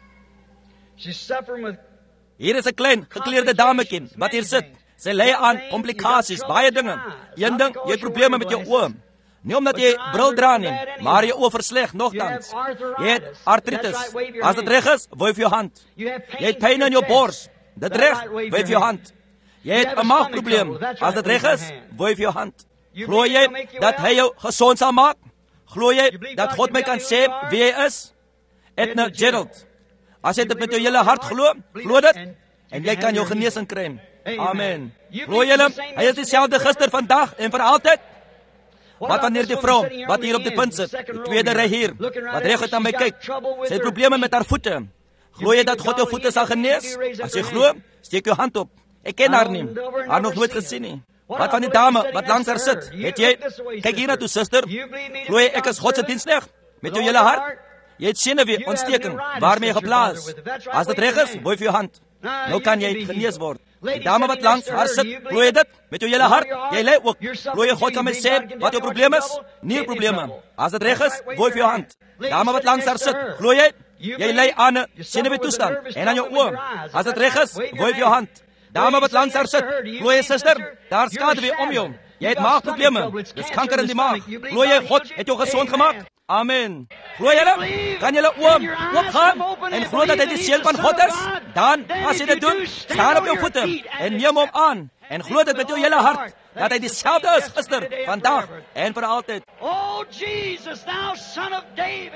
She's suffering with Hier is 'n klein gekleurde dametjie wat hier sit. Sy ly aan komplikasies, baie dinge. Een ding, jy het probleme met jou oë. Nie omdat jy bril dra nie, maar jou oë versleg nogtans. Jy het artritis. As dit reg is, wuif jou hand. You have Jy het pyn in jou bors. Dit reg, wuif jou hand. Jy het 'n maagprobleem. As dit reg is, wuif jou hand. Glo jy dat hy jou gesond sal maak? Glo jy dat God my kan sê wie hy is? Edna Gerald. As jy dit met jou hele hart glo, glo dit en jy kan jou genesing kry. Amen. Glo jy hom? Hy is dieselfde gister, vandag en vir altyd. Wat wanneer die vrou wat hier op die punt sit, die tweede ry hier, wat reg uit aan my kyk, sy het probleme met haar voete. Glo jy dat God jou voete sal genees? As jy glo, steek jou hand op. Ek ken haar nie, haar nog nooit gesien nie. Wat van die dame wat langs haar sit? Het jy, kyk hier na toe, suster. Glo jy ek is God se diensknegt met jou hele hart? Jy het senuwee ontsteking waarmee jy geplaas. As dit reg is, wuif jou hand. Nou kan jy genees word. Die dame wat langs haar sit, glo jy dit met jou hele hart? Jy lê ook. Glo jy God kan my sê wat jou probleem is? Nie probleme. As dit reg is, wuif jou hand. Dame wat langs haar sit, glo jy? Jy lê aan 'n senuwee toestand en aan jou oë. As dit reg is, wuif jou hand. Dame wat langs haar sit, glo jy suster? Daar skade weer om jou. Jy het maagprobleme. Dis kanker in die maag. Glo jy God het jou gesond gemaak? Amen. Glo jy dit? Kan jy oom oopgaan en glo dat hy die seun van God is? Dan, as jy dit doen, staan op jou voete en neem hom aan en glo dit met jou hele hart dat hy dieselfde is gister, vandag en vir altyd. Oh Jesus, thou son of David,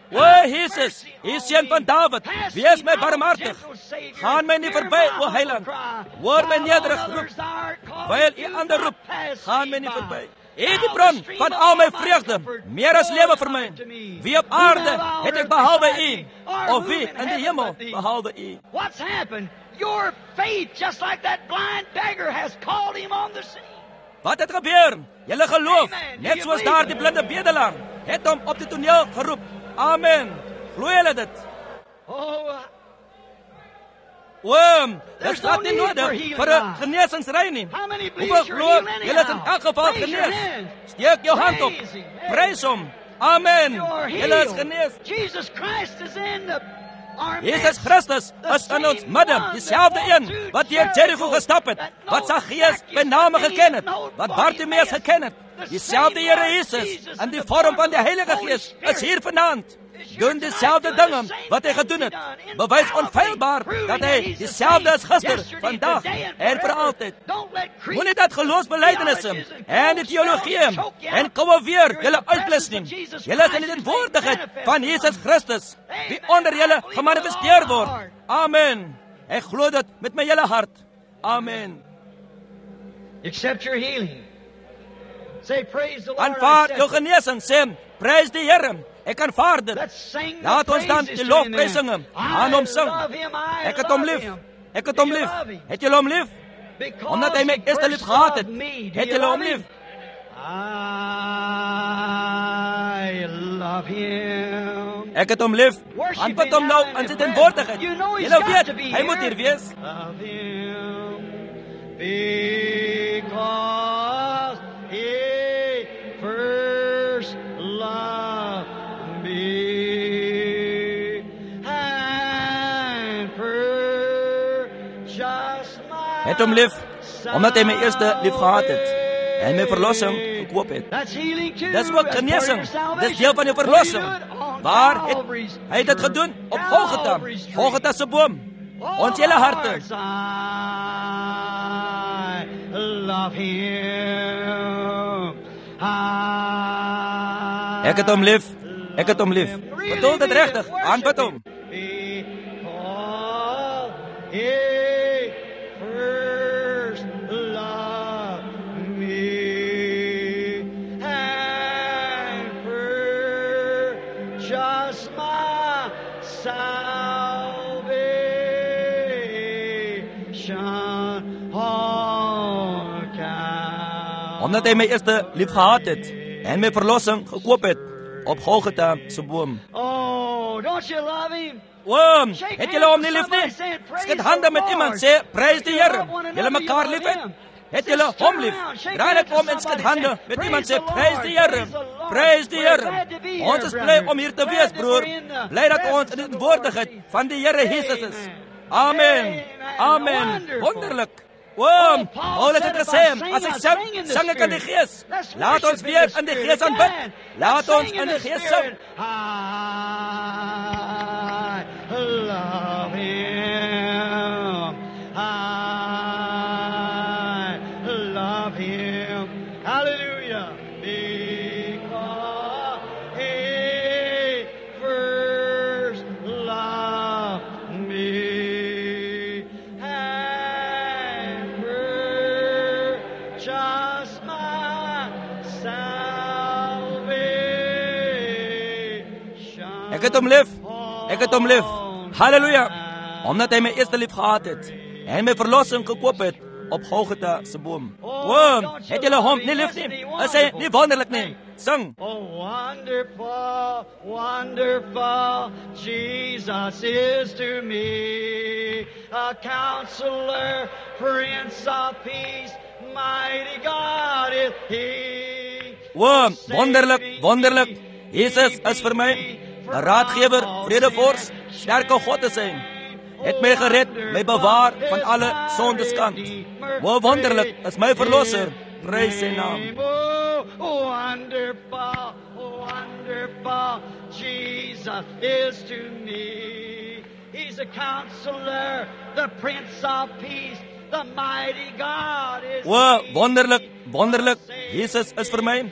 O Jesus, U seun van Dawid, wees my barmhartig. Gaan my nie verby, o Heiland. Hoor my nederig roep. Wyl U ander roep, gaan my nie verby. U die bron van al my vreugde, meer as lewe vir my. Wie op aarde het ek behalwe U, of wie in die hemel behalwe U? What's happened? Your faith, just like that blind beggar, has called him on the sea. Wat het gebeur? Julle geloof, net soos daardie blinde bedelaar, het hom op die toneel geroep. Amen. Glo julle dit? Oh, Oom, dit slaat nie nodig vir 'n genesingsry nie. Hoeveel glo julle is in elk geval genees? Steek jou hand op. Prys hom. Amen. Julle is genees. Jesus Christ is in the Jesus Christus is in ons midde, dieselfde een wat deur Jericho gestap het, wat Saggeus by name geken het, wat Bartimeus geken het. Dieselfde Here Jesus in die vorm van die Heilige Gees is hier vanaand. Doen dieselfde dinge wat hy gedoen het. Bewys onfeilbaar dat hy dieselfde is gister, vandag en vir altyd. Moenie dat geloofsbelijdenisse en die teologie en koue weer julle uitblus nie. Julle is in die teenwoordigheid van Jesus Christus, wie onder julle gemanifesteer word. Amen. Ek glo dit met my hele hart. Amen. Accept your healing. Say praise the Lord. Aanvaar jou genesing, sê prys die Here. Ek aanvaar dit. Laat ons dan die lofprysing aan hom sing. Ek het hom lief. Ek het hom lief. Het julle hom lief? Omdat hy my eerste lief gehad het. Het julle hom lief? I love him. Ek het hom lief. Aanbid hom nou in sy teenwoordigheid. Julle weet, hy moet hier wees. Love him because he first loved me and purchased my Het hom lief, omdat hy my eerste lief gehad het en my verlossing gekoop het. Dis ook genesing. Dis deel van jou verlossing. Waar het hy dit gedoen? Op Golgotha. Golgotha se boom. Ons hele harte. I love him. Ek het hom lief. Ek het hom lief. Bedoel dit regtig. Aanbid hom. Omdat hy my eerste lief gehad het en my verlossing gekoop het op Golgotha se boom. Oh, don't you love him? Oom, het julle hom nie lief nie? Skud hande met iemand, sê, prys die Here. Julle mekaar lief het? Het julle hom lief? Draai net om en skud hande met iemand, sê, prys die Here. Prys die Here. Ons is bly om hier te wees, broer. Bly dat ons in die teenwoordigheid van die Here Jesus is. Amen. Amen. Wonderlik. Oom, Paulus het gesê, as ek sing, sing ek in die Gees. Laat ons weer in die Gees aanbid. Laat ons in die Gees sing. I love him. I love him. Hallelujah. Because he first loved me. Ek het hom lief. Ek het hom lief. Halleluja. Omdat hy my eerste lief gehad het en my verlossing gekoop het op Golgotha se boom. Oom, het julle hom nie lief nie? Is hy nie wonderlik nie? Sing. Oh, wonderful, wonderful, Jesus is to me, a counselor, Prince of Peace, mighty God is He. Oom, wonderlik, wonderlik, Jesus is vir my 'n raadgewer, vredevors, sterke God is hy. Het my gered, my bewaar van alle sondeskant. O wonderlik is my verlosser, prys sy naam. Oh, wonderful, wonderful, Jesus is to me. He's a counselor, the Prince of Peace, the mighty God is O wonderlik, wonderlik, Jesus is vir my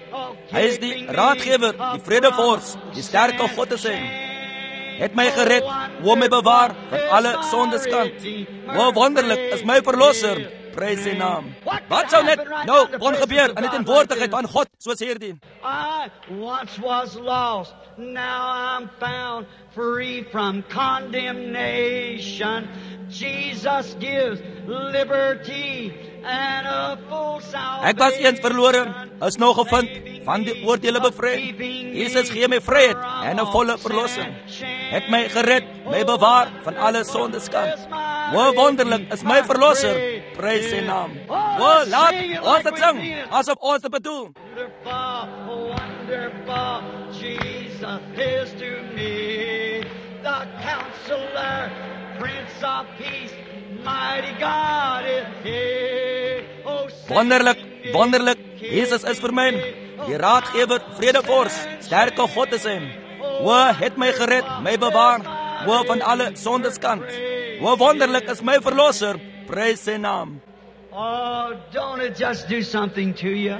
Hy is die raadgewer, die vredevors, die sterke God te sê. Het my gered, o my bewaar van alle sondeskant. O wonderlik is my verlosser, prys sy naam. Wat sou net nou kon gebeur in die teenwoordigheid van God soos hierdie? I once was lost, now I'm found, free from condemnation. Jesus gives liberty and a full salvation. Ek was eens verlore, is nou gevind, van die oordeele bevry. Jesus gee my vryheid en 'n volle verlossing. Het my gered, my bewaar van alle sondeskant. O wonderlik is my verlosser, prys sy naam. O laat ons dit sing, asof ons dit bedoel. Wonderful, wonderful, Jesus is to me, the Counselor, Prince of Peace, mighty God is He. Oh, wonderlik, wonderlik, Jesus is vir my, die raadgewer, vredevors, sterke God is hy. O, het my gered, my bewaar, o van alle sondeskant. O wonderlik is my verlosser, prys sy naam. Oh, don't it just do something to you?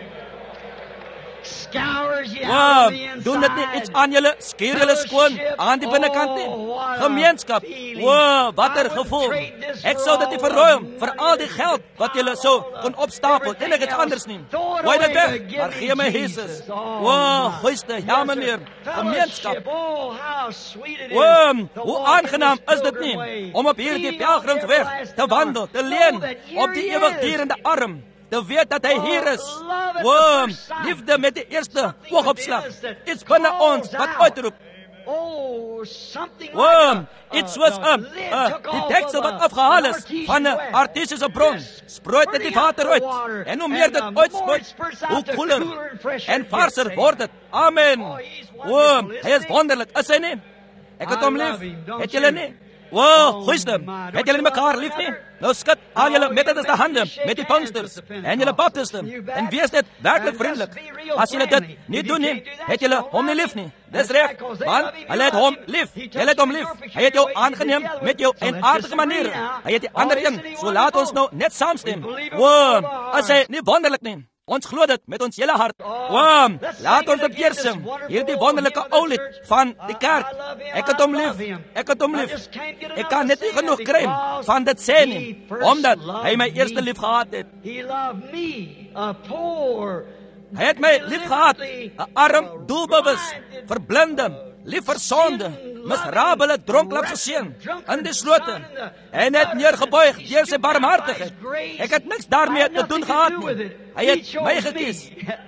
Scours you Wow, out of the inside. doen dit nie iets aan julle, skeer julle skoon aan die binnekant nie. Gemeenskap, wow, wat 'n gevoel. Ek sou dit nie verruim vir al die geld wat julle sou kon opstapel en ek iets anders nie. Gooi dit weg, maar gee my Jesus. Wow, goeie, ja meneer, gemeenskap. Wow, hoe aangenaam is dit nie, om op hierdie pelgrimsweg te wandel, te leun, op die ewigdurende arm. Te weet dat hy hier is. Wow, liefde met die eerste oogopslag. Iets binne ons wat uitroep. Wow, iets soos um, uh, die deksel wat afgehaal is van 'n artesiese bron. Sproot dit die water uit. En hoe meer dit uitsproot, hoe koeler en varser word dit. Amen. Wow, hy is wonderlik, is hy nie? Ek het hom lief. Het julle nie? Wow, goeie, het julle mekaar lief nie? Nou skud al julle methodiste hande met die Pinksters en julle Baptiste en wees net werklik vriendelik. As julle dit nie doen nie, het julle hom nie lief nie. Dis reg, want hulle het hom lief. Hulle het hom lief. Hy het jou aangeneem met jou eenaardige maniere. Hy het die ander een, so laat ons nou net saamstem. Wow, as hy nie wonderlik nie. Ons glo dit met ons hele hart. Wow, laat ons dit weer sing. Hierdie wonderlike ou lied van die kerk. Ek het hom lief. Ek het hom lief. Ek kan net nie genoeg kry van dit sê nie, omdat hy my eerste lief gehad het. Hy het my lief gehad, 'n arm, doelbewus, verblinde, lief vir sonde, miserabele dronklapse seun in die slote. En het neergebuig deur sy barmhartigheid. Ek het niks daarmee te doen gehad nie. Hy het my gekies.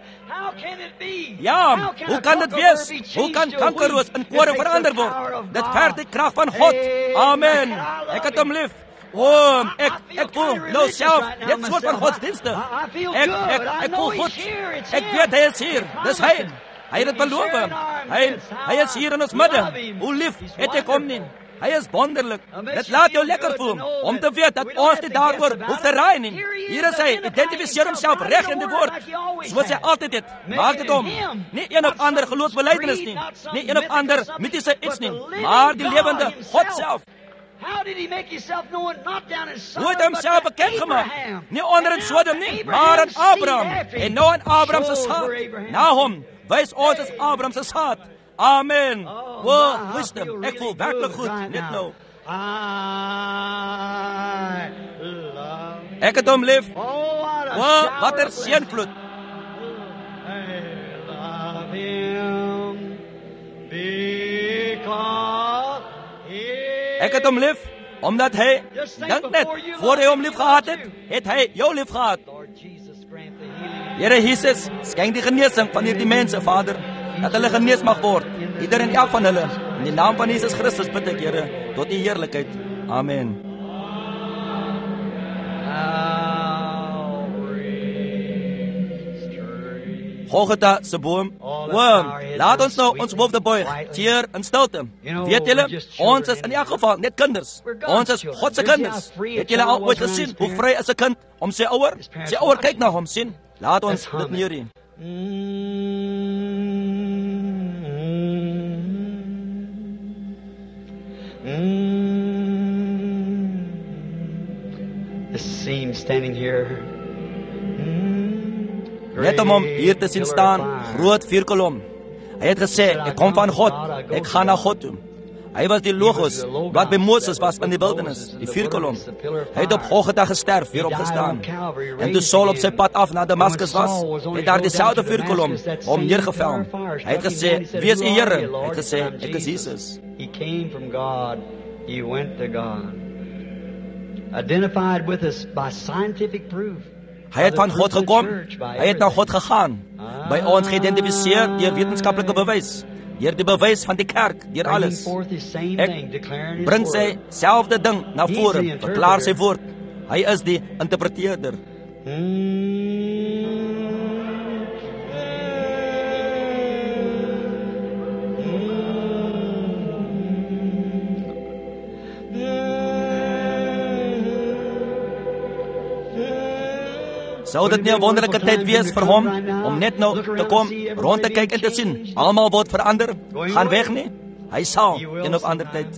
Ja, hoe kan dit wees? Hoe kan kankerroos in koring verander word? Dit verg die krag van God. Amen. Ek het hom lief. Oh, ek ek voel nou self net soort van godsdienstig. Ek ek ek voel goed. Ek weet hy is hier. Dis hy. Hy het dit beloof. Hy hy is hier in ons midde. Hoe lief het ek hom nie. Hy is wonderlik. Dit laat jou lekker voel om te weet dat ons nie daaroor hoef te raai nie. Hier is hy, identifiseer homself reg in die woord, soos hy altyd het. Maak dit om. Nie een of ander geloofsbelijdenis nie, nie een of ander mythische iets nie, maar die lewende God self. Hoe het homself bekend gemaakt? Nie onder in Sodom nie, maar in Abraham. En nou in Abraham se saad. Nahum, wys ons as Abraham se saad. Amen. Wow, wisdom. Ek voel werkelijk goed, net nou. Ek het hom lief. Wow, wat er seënvloed. Ek het hom lief, omdat hy, dink net, voor hy hom lief gehad het, het hy jou lief gehad. Here Jesus, skenk die genesing van hierdie mense, Vader, dat hulle genees mag word, ieder en elk van hulle. In die naam van Jesus Christus bid ek, Here, tot die heerlikheid. Amen. Golgotha se boom. Wow, laat ons nou ons hoofde buig, teer in stilte. Weet julle, ons is in elk geval net kinders. Ons is God se kinders. Het julle al ooit gesien hoe vry is 'n kind om sy ouer? Sy ouer kyk na hom, sien? Laat ons dit neerie. The scene standing here. net om hom hier te sien staan, groot vuurkolom. Hy het gesê, ek kom van God, ek gaan na God toe. Hy was die Logos, wat by Moses was in die wildernis, die vuurkolom. Hy het op Golgotha gesterf, weer opgestaan. En toe Saul op sy pad af na Damaskus was, het daar dieselfde vuurkolom om neergeval. Hy het gesê, wie is die Here? Hy het gesê, ek is Jesus. He came from God, he went to God. Identified with us by scientific proof. Hy het van God gekom, hy het na God gegaan. By ons geïdentifiseer deur wetenskaplike bewys. Deur die bewys van die kerk, deur alles. Ek bring sy selfde ding na vore, verklaar sy woord. Hy is die interpreteerder. Sou dit nie 'n wonderlike tyd wees vir hom om net nou te kom, rond te kyk en te sien, almal word verander, gaan weg nie? Hy sal in 'n ander tyd.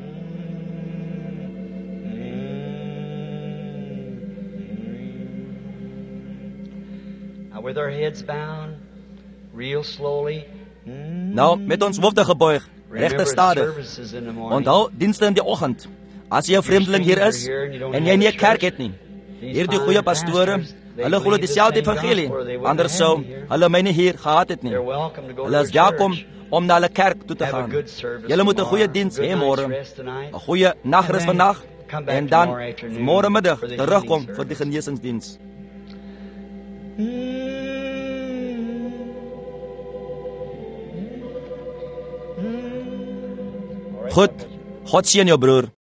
With our heads bowed, real slowly. Nou, met ons hoofde gebuig, regter stadig. Onthou, dienste in die oggend. As jy 'n vreemdeling hier is en jy nie 'n kerk het nie, hierdie goeie pastore, hulle glo dieselfde evangelie, anders sou hulle my nie hier gehad het nie. Hulle is welkom om na hulle kerk toe te gaan. Julle moet 'n goeie diens hê môre, 'n goeie nagrus vandag, en dan môre middag terugkom vir die genesingsdiens. Goed, God seën jou broer.